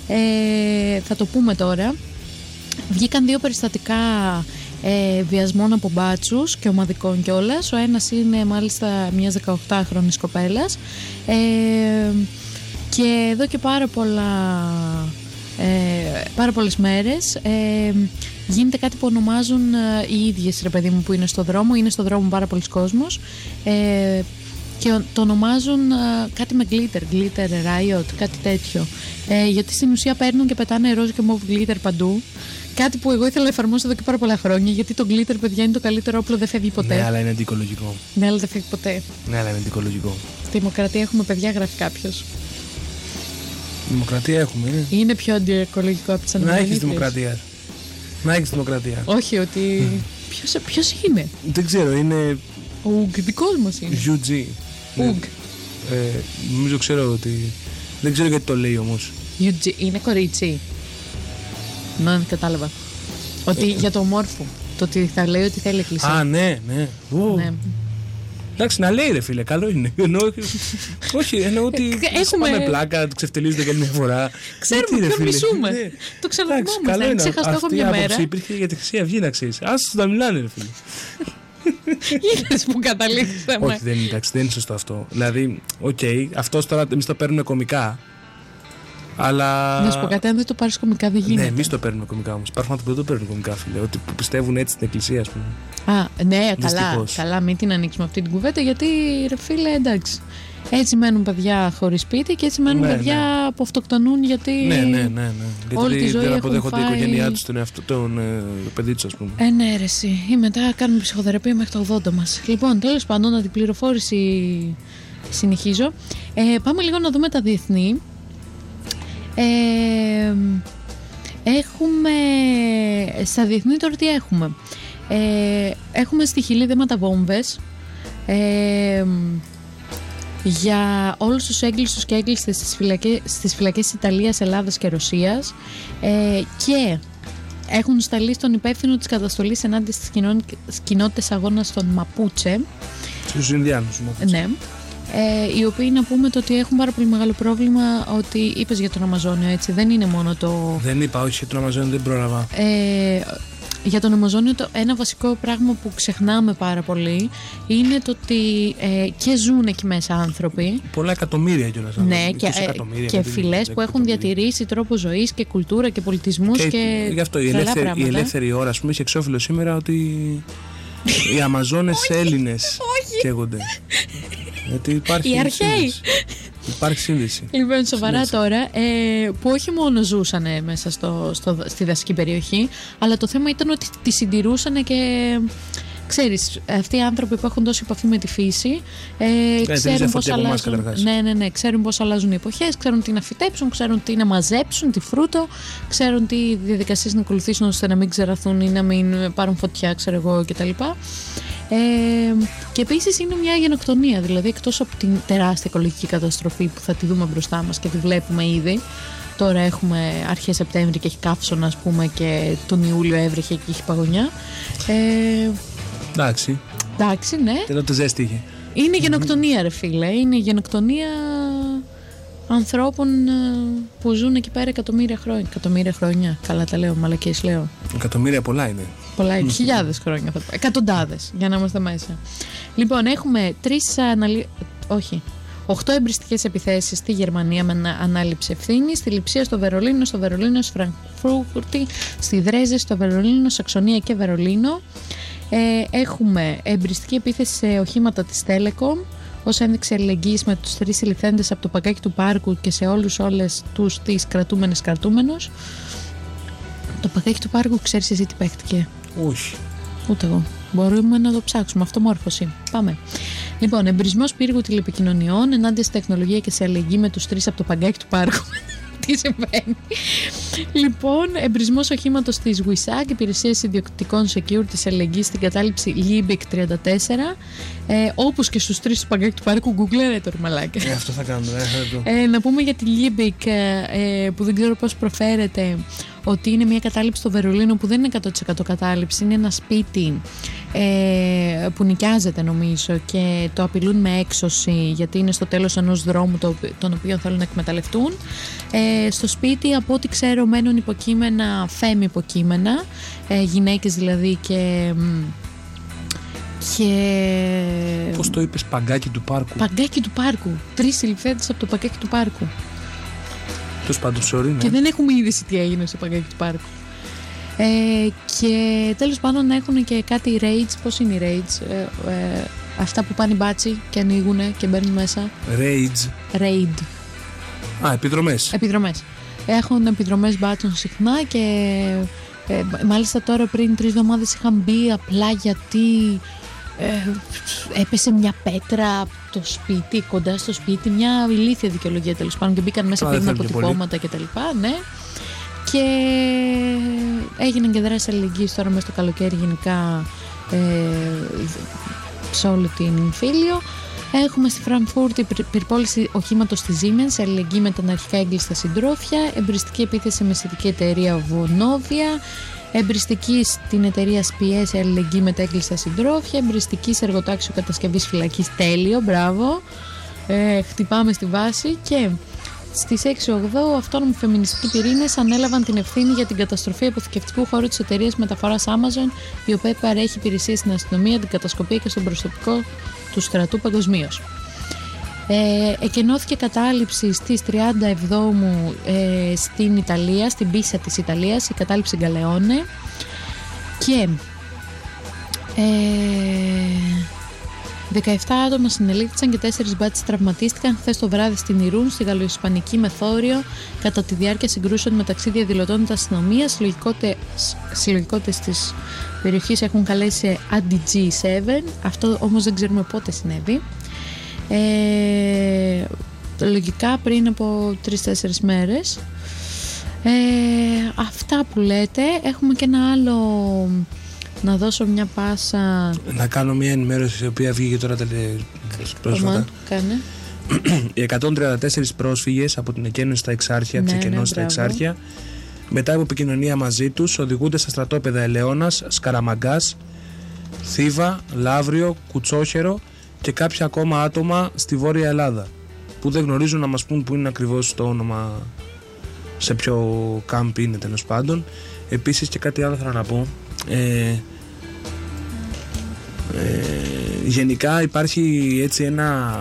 Ε, θα το πούμε τώρα. Βγήκαν δύο περιστατικά ε, βιασμών από μπάτσους και ομαδικών κιόλας. Ο ένας είναι μάλιστα μιας δεκαοκτάχρονης κοπέλας. Ε, και εδώ και πάρα πολλά... Ε, πάρα πολλές μέρες ε, γίνεται κάτι που ονομάζουν ε, οι ίδιες, ρε παιδί μου, που είναι στο δρόμο. Είναι στο δρόμο πάρα πολλοί κόσμος ε, και ο- το ονομάζουν ε, κάτι με glitter, glitter riot, κάτι τέτοιο, ε, γιατί στην ουσία παίρνουν και πετάνε ροζ και μοβ glitter παντού. Κάτι που εγώ ήθελα να εφαρμόσω εδώ και πάρα πολλά χρόνια, γιατί το glitter, παιδιά, είναι το καλύτερο όπλο, δεν φεύγει ποτέ. Ναι, αλλά είναι αντικολογικό. Ναι, αλλά δεν φεύγει ποτέ. Ναι, αλλά είναι αντικολογικό. Στη δημοκρατία έχουμε, παιδιά, γράφει κάποιος. Δημοκρατία έχουμε, είναι. Είναι πιο αντιοικολογικό από τις Να έχεις ανεμογεννήτριες. δημοκρατία. Να έχεις δημοκρατία. Όχι, ότι. Ποιος, ποιος είναι? Δεν ξέρω, είναι Ο Ουγγ, δικός μας είναι. γιου τζι. Ουγγ. Ε, νομίζω ξέρω ότι. Δεν ξέρω γιατί το λέει όμως. γιου τζι. Είναι κορίτσι. Να, κατάλαβα. Ότι για το μόρφο. Το ότι θα λέει ότι θέλει η εκκλησία. Α, ναι, ναι. Ου. Ναι. Εντάξει, να λέει ρε φίλε, καλό είναι. Εννοώ, όχι, εννοώ ότι Έχουμε- έχουμε... πάμε πλάκα, ξεφτελίζονται και μια φορά. Ξέρουμε Γιατί, ρε, ποιον φίλε, μισούμε. ναι. Το Εντάξει, καλό ξαναθυμόμαστε. είναι. Ξεχαστώ εγώ Αυτή η μια άποψη μέρα. υπήρχε για τη Χρυσή Αυγή, να ξέρεις. Ας τους τα μιλάνε, ρε φίλε. Είδες που καταλήξαμε. Όχι, δεν είναι, εντάξει, δεν είναι σωστό αυτό. Δηλαδή, οκ, αυτό τώρα εμείς το παίρνουμε κωμικά. Αλλά. Να σου πω κάτι, αν δεν το πάρεις κωμικά δεν Ναι, γίνεται. εμείς το παίρνουμε κωμικά όμως. Υπάρχουν άνθρωποι που δεν το παίρνουν κωμικά, φίλε. Ότι που πιστεύουν έτσι στην εκκλησία, ας πούμε. Α, ναι, καλά, Δυστυχώς. καλά, μην την ανοίξουμε αυτή την κουβέντα, γιατί ρε φίλε, εντάξει. Έτσι μένουν παιδιά χωρίς σπίτι και έτσι μένουν Ναι, παιδιά ναι. που αυτοκτονούν γιατί. Ναι, ναι, ναι. ναι. Όλη τη Γιατί ζωή δεν έχουν αποδέχονται η φάει- οικογένειά του τον, εαυτό, τον ε, το παιδί του, ας πούμε. Ε, ναι, ρε, εσύ. Ή μετά κάνουμε ψυχοθεραπεία μέχρι τα ογδόντα μας. Λοιπόν, τέλος πάντων, αντιπληροφόρηση συνεχίζω. Ε, πάμε λίγο να δούμε τα διεθνή. Ε, έχουμε στα διεθνή τώρα τι έχουμε. Ε, έχουμε στη Χιλή δεματαβόμβες ε, για όλους τους έγκλειστους και έγκλειστες στις φυλακές, στις φυλακές της Ιταλίας, Ελλάδας και Ρωσίας ε, και έχουν σταλεί στον υπεύθυνο της καταστολής ενάντια στις κοινότητες αγώνα στον Μαπούτσε. Στους Ινδιάνους, μου είπες. Ναι. Ε, οι οποίοι να πούμε το ότι έχουν πάρα πολύ μεγάλο πρόβλημα, ότι είπες για τον Αμαζόνιο, έτσι, δεν είναι μόνο το... Δεν είπα, όχι, τον Αμαζόνιο δεν πρόλαβα. Ε, για τον Αμαζόνιο το ένα βασικό πράγμα που ξεχνάμε πάρα πολύ είναι το ότι ε, και ζουν εκεί μέσα άνθρωποι. Πολλά εκατομμύρια κιόλας. Ναι, και, είκοσι ε, εκατομμύρια, και κάτι φυλές τέτοιο, που έχουν εκατομμύρια. διατηρήσει τρόπο ζωής και κουλτούρα και πολιτισμούς και, Και γι' αυτό η τρελά ελεύθερη, η πράγματα. ελεύθερη ώρα, ας πούμε, έχει εξώφυλλο σήμερα ότι οι Αμαζόνες Έλληνες καίγονται. Γιατί υπάρχει. Οι αρχαίοι. Υπάρχει σύνδεση. Λοιπόν, σοβαρά Σύνδεση. τώρα, ε, που όχι μόνο ζούσαν μέσα στο, στο, στη δασική περιοχή, αλλά το θέμα ήταν ότι τη συντηρούσαν και. Ξέρεις, αυτοί οι άνθρωποι που έχουν τόση επαφή με τη φύση ε, ξέρουν πώς αλλάζουν, ναι, ναι, ναι, ξέρουν πώς αλλάζουν οι εποχές, ξέρουν τι να φυτέψουν, ξέρουν τι να μαζέψουν, τη φρούτο, ξέρουν τι διαδικασίες να ακολουθήσουν ώστε να μην ξεραθούν ή να μην πάρουν φωτιά, ξέρω εγώ κτλ. Ε, και επίσης είναι μια γενοκτονία, δηλαδή εκτός από την τεράστια οικολογική καταστροφή που θα τη δούμε μπροστά μας και τη βλέπουμε ήδη. Τώρα έχουμε αρχές Σεπτέμβρη και έχει καύσωνα, ας πούμε, και τον Ιούλιο έβρεχε και έχει παγωνιά. Ε, Εντάξει. εντάξει, ναι. Και τότε ζέστη είχε. Είναι γενοκτονία, ρε φίλε. Είναι γενοκτονία ανθρώπων ε, που ζουν εκεί πέρα εκατομμύρια χρόνια. Εκατομμύρια χρόνια. Καλά τα λέω, μαλακίες λέω. Εκατομμύρια πολλά είναι. Πολλά, χιλιάδες χρόνια θα πω. Εκατοντάδες, για να είμαστε μέσα. Λοιπόν, έχουμε τρεις αναλυ... Όχι. Οχτώ εμπριστικές επιθέσεις στη Γερμανία με ανάληψη ευθύνη, στη Λειψία, στο Βερολίνο, στο Βερολίνο, στη Φραγκφούρτη, στη Δρέζη, στο Βερολίνο, Σαξονία και Βερολίνο. Ε, έχουμε εμπριστική επίθεση σε οχήματα της Telecom ως ένδειξη αλληλεγγύης με τους τρεις συλληφθέντες από το πακάκι του πάρκου και σε όλους όλες τους τις κρατούμενες κρατούμενους. Το πακάκι του πάρκου, ξέρεις εσύ τι παίχτηκε? Όχι. Ούτε εγώ. Μπορούμε να το ψάξουμε. Αυτομόρφωση. Πάμε. Λοιπόν, εμπρισμός πύργου τηλεπικοινωνιών ενάντια στη τεχνολογία και σε αλληλεγγύη με τους τρεις από το παγκάκι του πάρκου. Τι συμβαίνει? Λοιπόν, εμπρισμός οχήματος της WISAG, υπηρεσίες ιδιοκτικών security σε αλληλεγγύη στην κατάληψη Liebig τριάντα τέσσερα. Ε, όπως και στους τρεις του παγκάκι του πάρκου, Google το ρημαλάκι. Ε, αυτό θα κάνουμε. Ε, ε, να πούμε για τη Liebig, ε, που δεν ξέρω πώς προφέρεται, ότι είναι μια κατάληψη στο Βερολίνο που δεν είναι εκατό τοις εκατό κατάληψη. Είναι ένα σπίτι ε, που νοικιάζεται, νομίζω, και το απειλούν με έξωση γιατί είναι στο τέλος ενός δρόμου το, τον οποίο θέλουν να εκμεταλλευτούν. Ε, στο σπίτι, από ό,τι ξέρω, μένουν υποκείμενα, φέμ υποκείμενα, ε, γυναίκες δηλαδή, και... και... Πώς το είπες, παγκάκι του πάρκου? Παγκάκι του πάρκου. Τρεις συλληφθέντες από το παγκάκι του πάρκου. Τους πάντως, sorry, ναι. Και δεν έχουμε είδηση τι έγινε στο παγκάκι του πάρκου. Ε, και τέλος πάντων έχουν και κάτι raids. Πώς είναι οι raids? Ε, ε, αυτά που πάνε μπάτσι και ανοίγουν και μπαίνουν μέσα. Raids. Raid. Α, επιδρομές. Επιδρομές. Έχουν επιδρομές μπάτσων συχνά και ε, μάλιστα τώρα πριν τρεις εβδομάδες είχαν μπει απλά γιατί ε, έπεσε μια πέτρα από το σπίτι, κοντά στο σπίτι, μια ηλίθια δικαιολογία τέλος πάντων, και μπήκαν μέσα, πήγαν αποτυπώματα κτλ. Ναι. Και έγιναν και δράσεις αλληλεγγύης τώρα μέσα στο καλοκαίρι γενικά ε, σε όλη την εμφύλιο. Έχουμε στη Φραγκφούρτη πυρπόληση οχήματος της Siemens σε αλληλεγγύη με τα αναρχικά έγκλειστα συντρόφια, εμπριστική επίθεση με σχετική εταιρεία Vonovia, εμπριστική στην εταιρεία Spie σε αλληλεγγύη με τα έγκλειστα συντρόφια, εμπριστική σε εργοτάξιο κατασκευής φυλακής. Τέλειο, μπράβο. Ε, χτυπάμε στη βάση. Και στις έξι οκτώ αυτόνομοι φεμινιστικοί πυρήνες ανέλαβαν την ευθύνη για την καταστροφή αποθηκευτικού χώρου της εταιρείας μεταφοράς Amazon, η οποία παρέχει υπηρεσίες στην αστυνομία, την κατασκοπία και στον προσωπικό του στρατού παγκοσμίως. Ε, εκενώθηκε κατάληψη στις τριάντα εβδόμου ε, στην Ιταλία, στην Πίσα της Ιταλίας, η κατάληψη Γκαλεόνε. Και ε, δεκαεπτά άτομα συνελήφθησαν και τέσσερις μπάτσες τραυματίστηκαν χθες το βράδυ στην Ιρούν, στη γαλλοϊσπανική μεθόριο, κατά τη διάρκεια συγκρούσεων μεταξύ διαδηλωτών της αστυνομίας. Συλλογικότητες της περιοχής έχουν καλέσει αντι τζι σέβεν. Αυτό όμως δεν ξέρουμε πότε συνέβη. Ε, λογικά πριν από τρεις τέσσερις μέρες. Ε, αυτά που λέτε. Έχουμε και ένα άλλο. Να δώσω μια πάσα. Να κάνω μια ενημέρωση η οποία βγήκε τώρα τελε... πρόσφατα. Κάνε. Οι εκατόν τριάντα τέσσερις πρόσφυγες από την εκένωση στα Εξάρχεια, ναι, από τις εκενώσεις ναι, στα Εξάρχεια, μετά από επικοινωνία μαζί τους, οδηγούνται στα στρατόπεδα Ελαιώνας, Σκαραμαγκάς, Θήβα, Λαύριο, Κουτσόχερο και κάποια ακόμα άτομα στη Βόρεια Ελλάδα που δεν γνωρίζουν να μας πούν που είναι ακριβώς το όνομα, σε ποιο κάμπ είναι τέλος πάντων. Επίσης και κάτι άλλο θέλω να πω. Ε, ε, γενικά υπάρχει έτσι ένα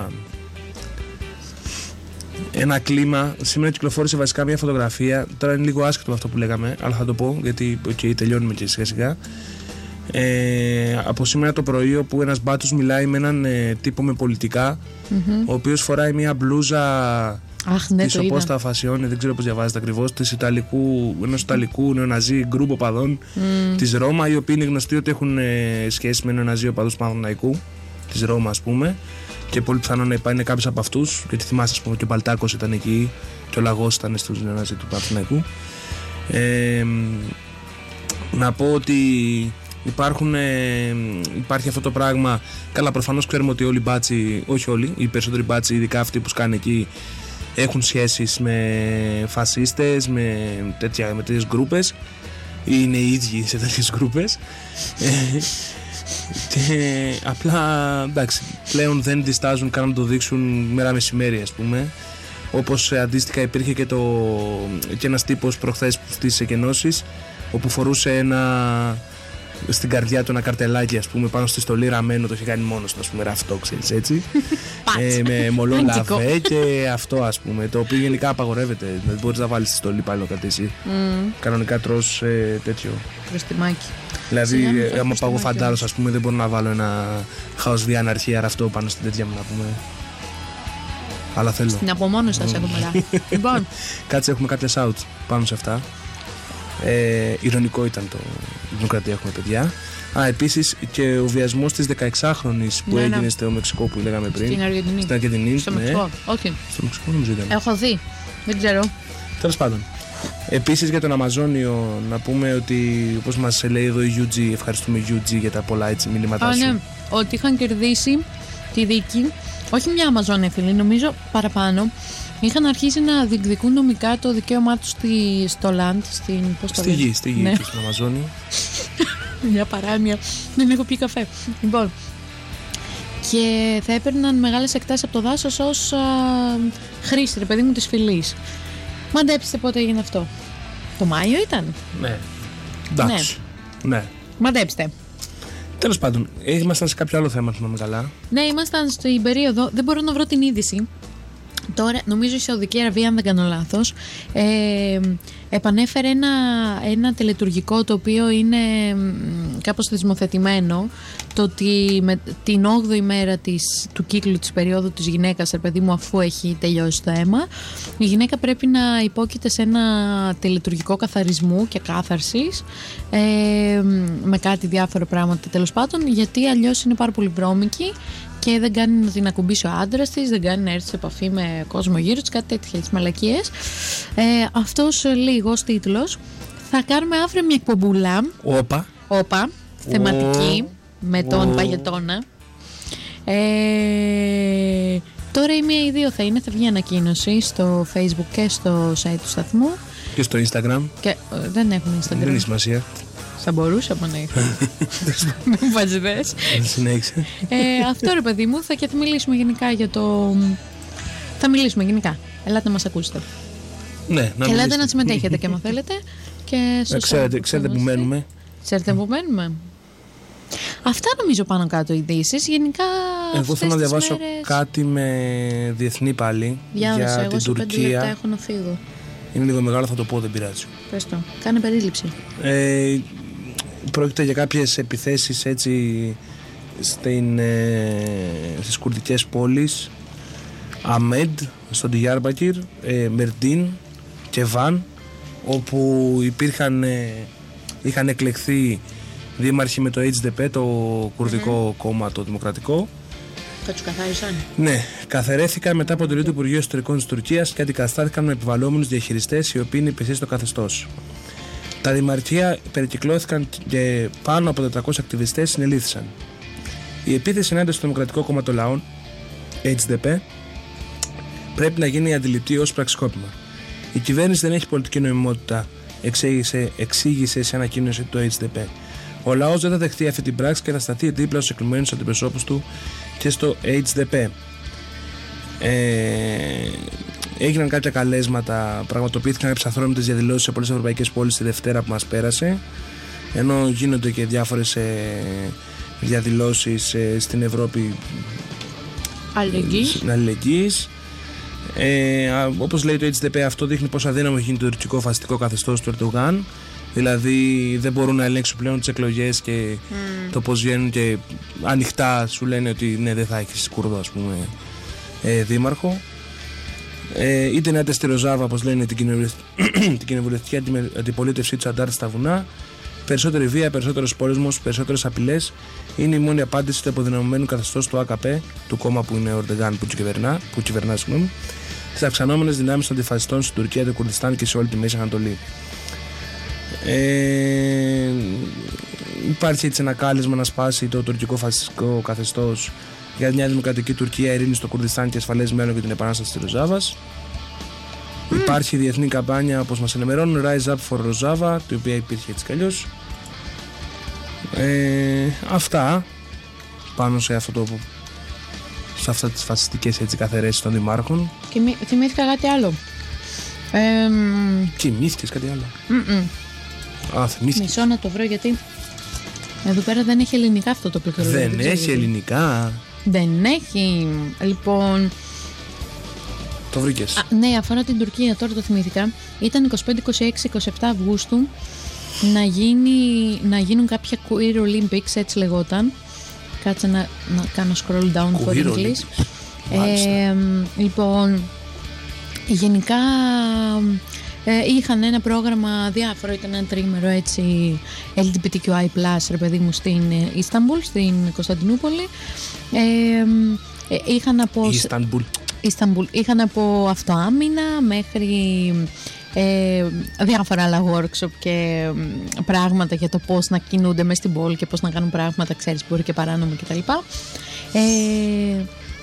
ένα κλίμα. Σήμερα κυκλοφόρησε βασικά μια φωτογραφία. Τώρα είναι λίγο άσχετο αυτό που λέγαμε, αλλά θα το πω γιατί okay, τελειώνουμε και σιγά σιγά. Ε, από σήμερα το πρωί, όπου ένας μπάτσος μιλάει με έναν ε, τύπο με πολιτικά, mm-hmm. ο οποίος φοράει μια μπλούζα Αχ, ναι, της το Οπόστα είδα. Φασιόνε, δεν ξέρω πώς διαβάζετε ακριβώς, της Ιταλικού, ενός Ιταλικού νεοναζί γκρουπ οπαδών Mm. της Ρώμα, οι οποίοι είναι γνωστοί ότι έχουν ε, σχέση με νεοναζί οπαδούς του Παναθηναϊκού, της Ρώμα ας πούμε, και πολύ πιθανόν να είναι κάποιος από αυτούς, γιατί θυμάσαι ας πούμε και ο Μπαλτάκος ήταν εκεί και ο Λαγός ήταν στους νεοναζί του Παναθηναϊκού. Ε, να πω ότι υπάρχουν, ε, υπάρχει αυτό το πράγμα. Καλά, προφανώς ξέρουμε ότι όλοι οι μπάτσοι, όχι όλοι, οι περισσότεροι μπάτσοι, ειδικά αυτοί που σκάνε εκεί, έχουν σχέσεις με φασίστες, με, τέτοια, με τέτοιες γκρούπες, ή είναι οι ίδιοι σε τέτοιες γκρούπες. Και απλά, εντάξει, πλέον δεν διστάζουν καν να το δείξουν μέρα μεσημέρι, ας πούμε. Όπως αντίστοιχα υπήρχε και, το, και ένας τύπος προχθές στις εκενώσεις, όπου φορούσε ένα, στην καρδιά του ένα καρτελάκι, ας πούμε, πάνω στη στολή ραμμένο, το είχε κάνει μόνος του, ας πούμε, ραφτό, ξέρεις, έτσι. ε, με μολό λαβέ και αυτό, ας πούμε, το οποίο γενικά απαγορεύεται. Δεν μπορείς να βάλεις στη στολή πάλι να κρατήσει. Mm. Κανονικά τρως ε, τέτοιο. Προστιμάκι. Δηλαδή, ε, άμα πάω φαντάρος, ας πούμε, δεν μπορώ να βάλω ένα χάος βία αναρχία ραφτό πάνω στην τέτοια μου, να πούμε. Αλλά θέλω. Στην απομόνωση σας έχω μετά. Λοιπόν. Κάτσε, έχουμε κάποια shouts πάνω σε αυτά. Ε, ειρωνικό ήταν το Δημοκρατία έχουμε παιδιά. Α, επίσης και ο βιασμός της δεκαεξάχρονης που ναι, έγινε ναι. στο Μεξικό που λέγαμε πριν. Στην Αργεντινή. Στην Αργεντινή. Στο ναι. Μεξικό, όχι. Στο Μεξικό νομίζω ήταν. Έχω δει, δεν ξέρω. Τέλος πάντων. Επίσης για τον Αμαζόνιο να πούμε ότι, όπως μας λέει εδώ η γιου τζι, ευχαριστούμε γιου τζι για τα πολλά έτσι μηνύματά σου. Α, ναι, ότι είχαν κερδίσει τη δίκη, όχι μια Αμαζόνια φίλοι, νομίζω παραπάνω. Είχαν αρχίσει να διεκδικούν νομικά το δικαίωμά τους στη, στο land, στην, πώς το στη λένε? γη, στη γη, ναι. στην Αμαζόνια. Μια παράνοια, δεν έχω πει καφέ. Λοιπόν, και θα έπαιρναν μεγάλες εκτάσεις από το δάσος ως α, χρήση, ρε παιδί μου, της φυλής. Μαντέψτε πότε έγινε αυτό. Το Μάιο ήταν. Ναι. Εντάξει. Ναι. ναι. Μαντέψτε. Τέλος πάντων, ήμασταν σε κάποιο άλλο θέμα, θυμάμαι καλά. Ναι, ήμασταν στην περίοδο, δεν μπορώ να βρω την είδηση. Τώρα, νομίζω η Σαουδική Αραβία, αν δεν κάνω λάθος, ε, επανέφερε ένα, ένα τελετουργικό το οποίο είναι κάπως θεσμοθετημένο, το ότι με την όγδοη μέρα της, του κύκλου της περίοδου της γυναίκας, ρε παιδί μου, αφού έχει τελειώσει το αίμα, η γυναίκα πρέπει να υπόκειται σε ένα τελετουργικό καθαρισμού και κάθαρσης, ε, με κάτι διάφορα πράγματα τέλος πάντων, γιατί αλλιώς είναι πάρα πολύ βρώμικη και δεν κάνει να την ακουμπήσει ο άντρας της, δεν κάνει να έρθει σε επαφή με κόσμο γύρω της, κάτι τέτοιες μαλακίες. Ε, αυτός λίγος τίτλος. Θα κάνουμε αύριο μια εκπομπούλα. Όπα. Όπα. Θεματική. Ο... Με τον ο... Παγετώνα. Ε, τώρα η μία ή δύο θα είναι. Θα βγει ανακοίνωση στο Facebook και στο site του σταθμού. Και στο Instagram. Και, ε, δεν έχουμε Instagram. Δεν έχει σημασία. Θα μπορούσαμε να είχαμε. Μην μου βάζει δες. Συνέχισε. Αυτό ρε παιδί μου, θα και θα μιλήσουμε γενικά για το... Θα μιλήσουμε γενικά. Ελάτε να μας ακούσετε. Ναι, να και ελάτε να συμμετέχετε και άμα θέλετε. Και να ξέρετε, ξέρετε που μένουμε. Ξέρετε που μένουμε. Αυτά νομίζω πάνω κάτω οι ειδήσεις. Γενικά εγώ θέλω να διαβάσω μέρες... κάτι με διεθνή πάλι. Διάβασα, για εγώ την σε πέντε λεπτά Τουρκία. έχω να φύγω. Είναι λίγο μεγάλο, θα το πω, δεν πειράζει. Πες το, κάνε περίληψη. Ε, πρόκειται για κάποιες επιθέσεις έτσι στην, ε, στις κουρδικές πόλεις Αμέντ, στον Ντιγιάρμπακυρ, ε, Μερντίν και Βαν, όπου υπήρχαν, ε, είχαν εκλεχθεί δήμαρχοι με το έιτς ντι πι, το κουρδικό mm-hmm. κόμμα, το δημοκρατικό. Θα τους καθάρισαν. Ναι, καθαιρέθηκαν μετά από εντολή του Υπουργείου Εσωτερικών της Τουρκίας και αντικαταστάθηκαν με επιβαλλόμενους διαχειριστές οι οποίοι είναι υπηρεσίες στο καθεστώς. Τα δημαρχία περικυκλώθηκαν και πάνω από τετρακόσιοι ακτιβιστές συνελήφθησαν. Η επίθεση ενάντια στο Δημοκρατικό Κόμμα των Λαών, έιτς ντι πι, πρέπει να γίνει αντιληπτή ως πραξικόπημα. Η κυβέρνηση δεν έχει πολιτική νομιμότητα, εξήγησε, εξήγησε σε ανακοίνωση το έιτς ντι πι. Ο λαός δεν θα δεχτεί αυτή την πράξη και θα σταθεί δίπλα στους εκλεγμένους αντιπροσώπους του και στο έιτς ντι πι. Ε, έγιναν κάποια καλέσματα, πραγματοποιήθηκαν κάποιες αθρόμητες διαδηλώσεις σε πολλές ευρωπαϊκές πόλεις τη Δευτέρα που μας πέρασε, ενώ γίνονται και διάφορες ε, διαδηλώσεις ε, στην Ευρώπη αλληλεγγύης. αλληλεγγύης. Ε, όπως λέει το έιτς ντι πι, αυτό δείχνει πόσο αδύναμο έχει γίνει το τουρκικό φασιστικό καθεστώς του Ερντογάν. Δηλαδή δεν μπορούν να ελέγξουν πλέον τις εκλογές και mm. το πώς βγαίνουν, και ανοιχτά σου λένε ότι ναι, δεν θα έχεις Κούρδο, ας πούμε, ε, δήμαρχο. Ε, είτε να στη Ροζάβα, όπως λένε, την κοινοβουλευτική αντιπολίτευσή του Αντάρ στα βουνά. Περισσότερη βία, περισσότερος πόλεμος, περισσότερες απειλές είναι η μόνη απάντηση του αποδυναμωμένου καθεστώς του έι κέι πι, του κόμμα που είναι ο Ερντογάν που κυβερνά, που κυβερνά συγγνώμη, στις αυξανόμενες δυνάμεις των αντιφασιστών στην Τουρκία, το Κουρδιστάν και σε όλη τη Μέση Ανατολή. Ε, υπάρχει έτσι ένα κάλεσμα να σπάσει το τουρκικό φασιστικό καθεστώς για μια δημοκρατική Τουρκία, ειρήνη στο Κουρδιστάν και ασφαλές μέλλον για την επανάσταση της Ροζάβας. Mm. Υπάρχει διεθνή καμπάνια, όπως μας ενημερώνουν, Rise Up for Rojava, η οποία υπήρχε έτσι κι αλλιώς. Ε, αυτά πάνω σε αυτό το, σε αυτά τις φασιστικές έτσι καθαιρέσεις των δημάρχων. Και μη, θυμήθηκα κάτι άλλο. Ε, Κοιμήθηκες κάτι άλλο? Mm-mm. Α, θυμήθηκες. Μισό να το βρω, γιατί εδώ πέρα δεν έχει ελληνικά αυτό το πληκτρολόγιο. Δεν έχει ελληνικά. Δεν έχει. Λοιπόν, το βρήκες? Α, ναι, αφορά την Τουρκία, τώρα το θυμήθηκα. Ήταν είκοσι πέντε, είκοσι έξι, είκοσι επτά Αυγούστου να, γίνει, να γίνουν κάποια Queer Olympics, έτσι λεγόταν. Κάτσε να, να κάνω scroll down for English. Ε, λοιπόν, γενικά ε, είχαν ένα πρόγραμμα διάφορο, ήταν ένα τρίμερο έτσι ελ τζι μπι τι κιου άι πλας, ρε παιδί μου, στην Ισταμπούλ, στην Κωνσταντινούπολη. Ε, ε, είχαν από... Ισταμπούλ. Ισταμπούλ. Είχαν από αυτοάμυνα μέχρι ε, διάφορα άλλα workshop και ε, πράγματα για το πώς να κινούνται μέσα στην πόλη και πώς να κάνουν πράγματα, ξέρεις, μπορεί και παράνομα κτλ. Ε,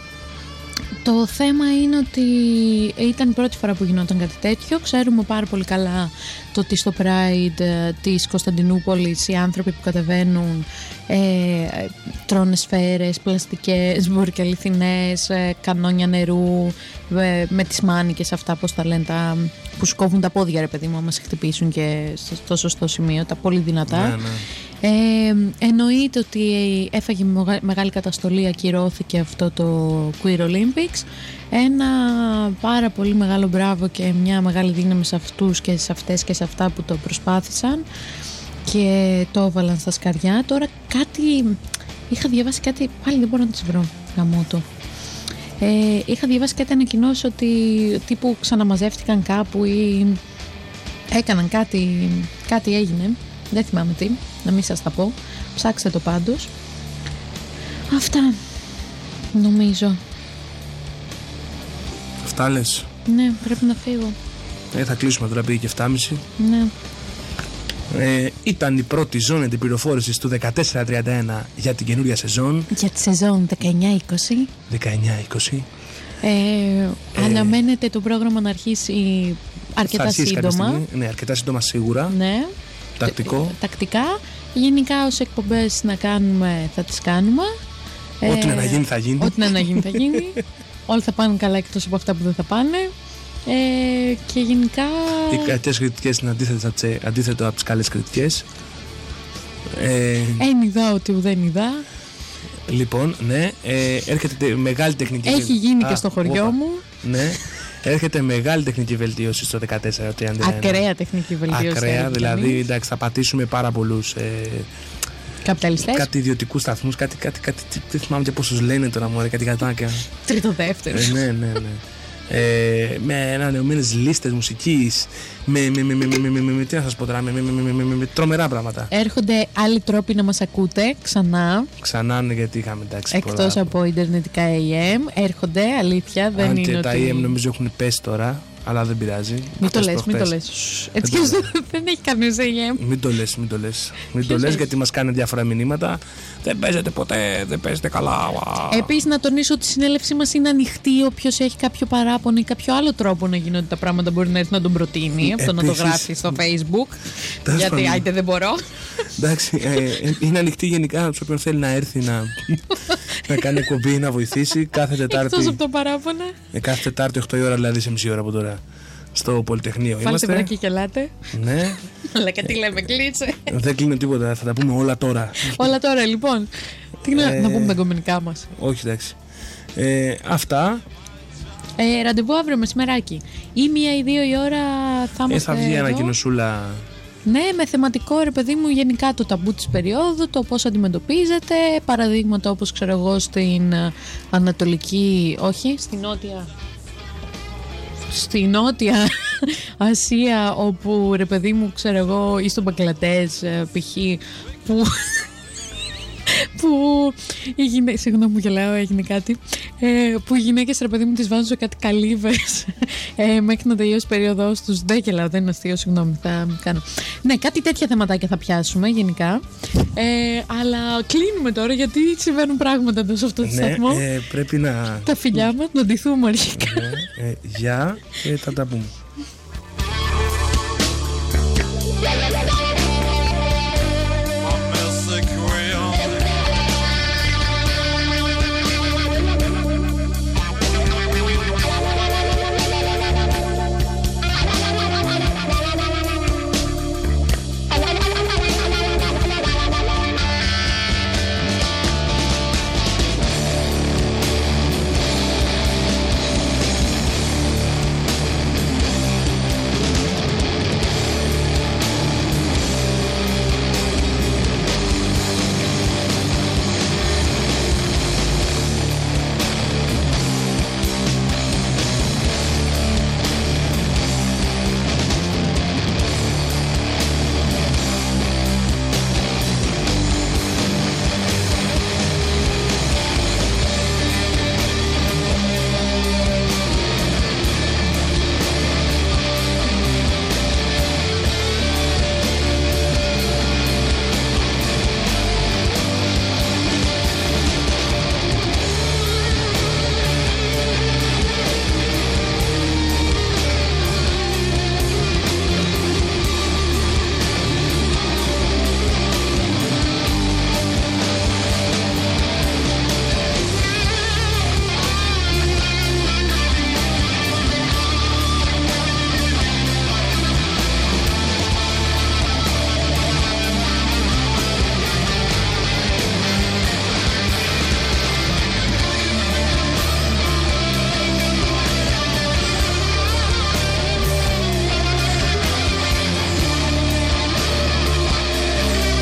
το θέμα είναι ότι ήταν η πρώτη φορά που γινόταν κάτι τέτοιο. Ξέρουμε πάρα πολύ καλά το ότι στο Pride της Κωνσταντινούπολης οι άνθρωποι που κατεβαίνουν ε, τρώνε σφαίρες, πλαστικές, μπορεί και αληθινές, ε, κανόνια νερού, ε, με τις μάνικες αυτά, πώς τα λένε, τα, που σκόβουν τα πόδια, ρε παιδί μου, άμα σε χτυπήσουν και στο σωστό σημείο, τα πολύ δυνατά. Ναι, ναι. Ε, εννοείται ότι έφαγε μεγάλη καταστολή, ακυρώθηκε αυτό το Queer Olympics. Ένα πάρα πολύ μεγάλο μπράβο και μια μεγάλη δύναμη σε αυτούς και σε αυτές και σε αυτά που το προσπάθησαν και το έβαλαν στα σκαριά. Τώρα κάτι, είχα διαβάσει κάτι, πάλι δεν μπορώ να τις βρω, γαμώτο. Ε, είχα διαβάσει κάτι ανακοινώσει ότι τύπου ξαναμαζεύτηκαν κάπου ή έκαναν κάτι, κάτι έγινε. Δεν θυμάμαι τι, να μην σας τα πω. Ψάξτε το πάντως. Αυτά, νομίζω. Αυτά λες? Ναι, πρέπει να φύγω. Ε, θα κλείσουμε τώρα, πήγε και εφτά και μισή. Ναι. Ε, ήταν η πρώτη ζώνη την πληροφόρηση του δεκατέσσερα τριάντα ένα για την καινούρια σεζόν. Για τη σεζόν δεκαεννιά είκοσι. δεκαεννιά είκοσι. Ε, ε, αναμένεται το πρόγραμμα να αρχίσει αρκετά σύντομα. Ναι, αρκετά σύντομα σίγουρα. Ναι. Τακτικό. Τακτικά. Γενικά όσες εκπομπές να κάνουμε θα τις κάνουμε. Ό,τι ε, να γίνει θα γίνει. Ό,τι να γίνει θα γίνει. Όλοι θα πάνε καλά εκτός από αυτά που δεν θα πάνε. Ε, και γενικά οι κακές κριτικές είναι αντίθετο από τις καλές κριτικές. Ε, Εν είδα ότι δεν είδα. Λοιπόν, ναι, ε, έρχεται μεγάλη τεχνική. Έχει γίνει Α, και στο χωριό όπα. μου. Ναι, έρχεται μεγάλη τεχνική βελτίωση στο δεκατέσσερα τριάντα ένα. Ακραία τεχνική βελτίωση. Ακραία, δηλαδή εντάξει, θα πατήσουμε πάρα πολλούς ε, καπιταλιστές. Κάτι ιδιωτικούς σταθμούς, κάτι, κάτι, κάτι, δεν θυμάμαι και πώς τους λένε τώρα, μωρέ, κάτι κατάκια. Τρίτο δεύτερο. Ε, ναι, ναι, ναι. Ε, με ανανεωμένες λίστες μουσικής, με, με, με, με, με, με, με, με, τι να σας πω τώρα, με, με, με, με, με, με, με τρομερά πράγματα. Έρχονται άλλοι τρόποι να μας ακούτε ξανά. Ξανά, ναι, γιατί είχαμε εντάξει. Εκτός πολλά από ιντερνετικά έι εμ. Έρχονται, αλήθεια, δεν αν είναι και ότι... τα έι εμ νομίζω έχουν πέσει τώρα, αλλά δεν πειράζει. Μην το λες, μην το λες. Έτσι κι δεν έχει κανείς έι εμ. Μην το λες, μην το λες. Μην το λες, γιατί μας κάνει διάφορα μηνύματα. Δεν παίζετε ποτέ, δεν παίζετε καλά. Επίσης, να τονίσω ότι η συνέλευσή μας είναι ανοιχτή. Όποιος έχει κάποιο παράπονο ή κάποιο άλλο τρόπο να γίνονται τα πράγματα μπορεί να έρθει να τον προτείνει. Αυτό να το γράφει στο Facebook. Γιατί άιτε δεν μπορώ. Εντάξει, είναι ανοιχτή γενικά σε όποιον θέλει να έρθει να κάνει εκπομπή, να βοηθήσει. Κάθε Τετάρτη. Εκτός από το παράπονα. Κάθε Τετάρτη οκτώ η ώρα, δηλαδή σε μισή ώρα από τώρα. Στο Πολυτεχνείο είμαστε. Βάλτε βρακί και ελάτε. Ναι. Αλλά και τι λέμε, κλείτσε. Δεν κλείνω τίποτα, θα τα πούμε όλα τώρα. Όλα τώρα, λοιπόν. Τι να, ε, να πούμε τα κομμενικά μας. Όχι, εντάξει. Ε, αυτά. Ε, ραντεβού αύριο μεσημεράκι. Ή μία ή δύο η ώρα θα είμαστε. Ε, θα βγει εδώ. ανακοινωσούλα. Ναι, με θεματικό, ρε παιδί μου, γενικά το ταμπού της περίοδου, το πώς αντιμετωπίζεται, παραδείγματα όπως ξέρω εγώ στην ε, Ανατολική, όχι, στην Νότια, στη Νότια Ασία, όπου ρε παιδί μου, ξέρω εγώ, ή στον Μπαγκλαντές, ε, π.χ. που... που οι γυναίκες, συγγνώμη που γελάω, έγινε κάτι, ε, που οι γυναίκες ρε παιδί μου τις βάζουν σε κάτι καλύβες ε, μέχρι να τελειώσει η περίοδος τους. Δεν γελάω, δεν είναι αστείο, συγγνώμη, θα κάνω. Ναι, κάτι τέτοια θεματάκια θα πιάσουμε γενικά, ε, αλλά κλείνουμε τώρα γιατί συμβαίνουν πράγματα εδώ σε αυτό το Ναι, σταθμό. ε, πρέπει να... Τα φιλιά μας, να ντυθούμε αρχικά. Ναι, ε, γεια και θα τα πούμε. Yeah, yeah, yeah, yeah.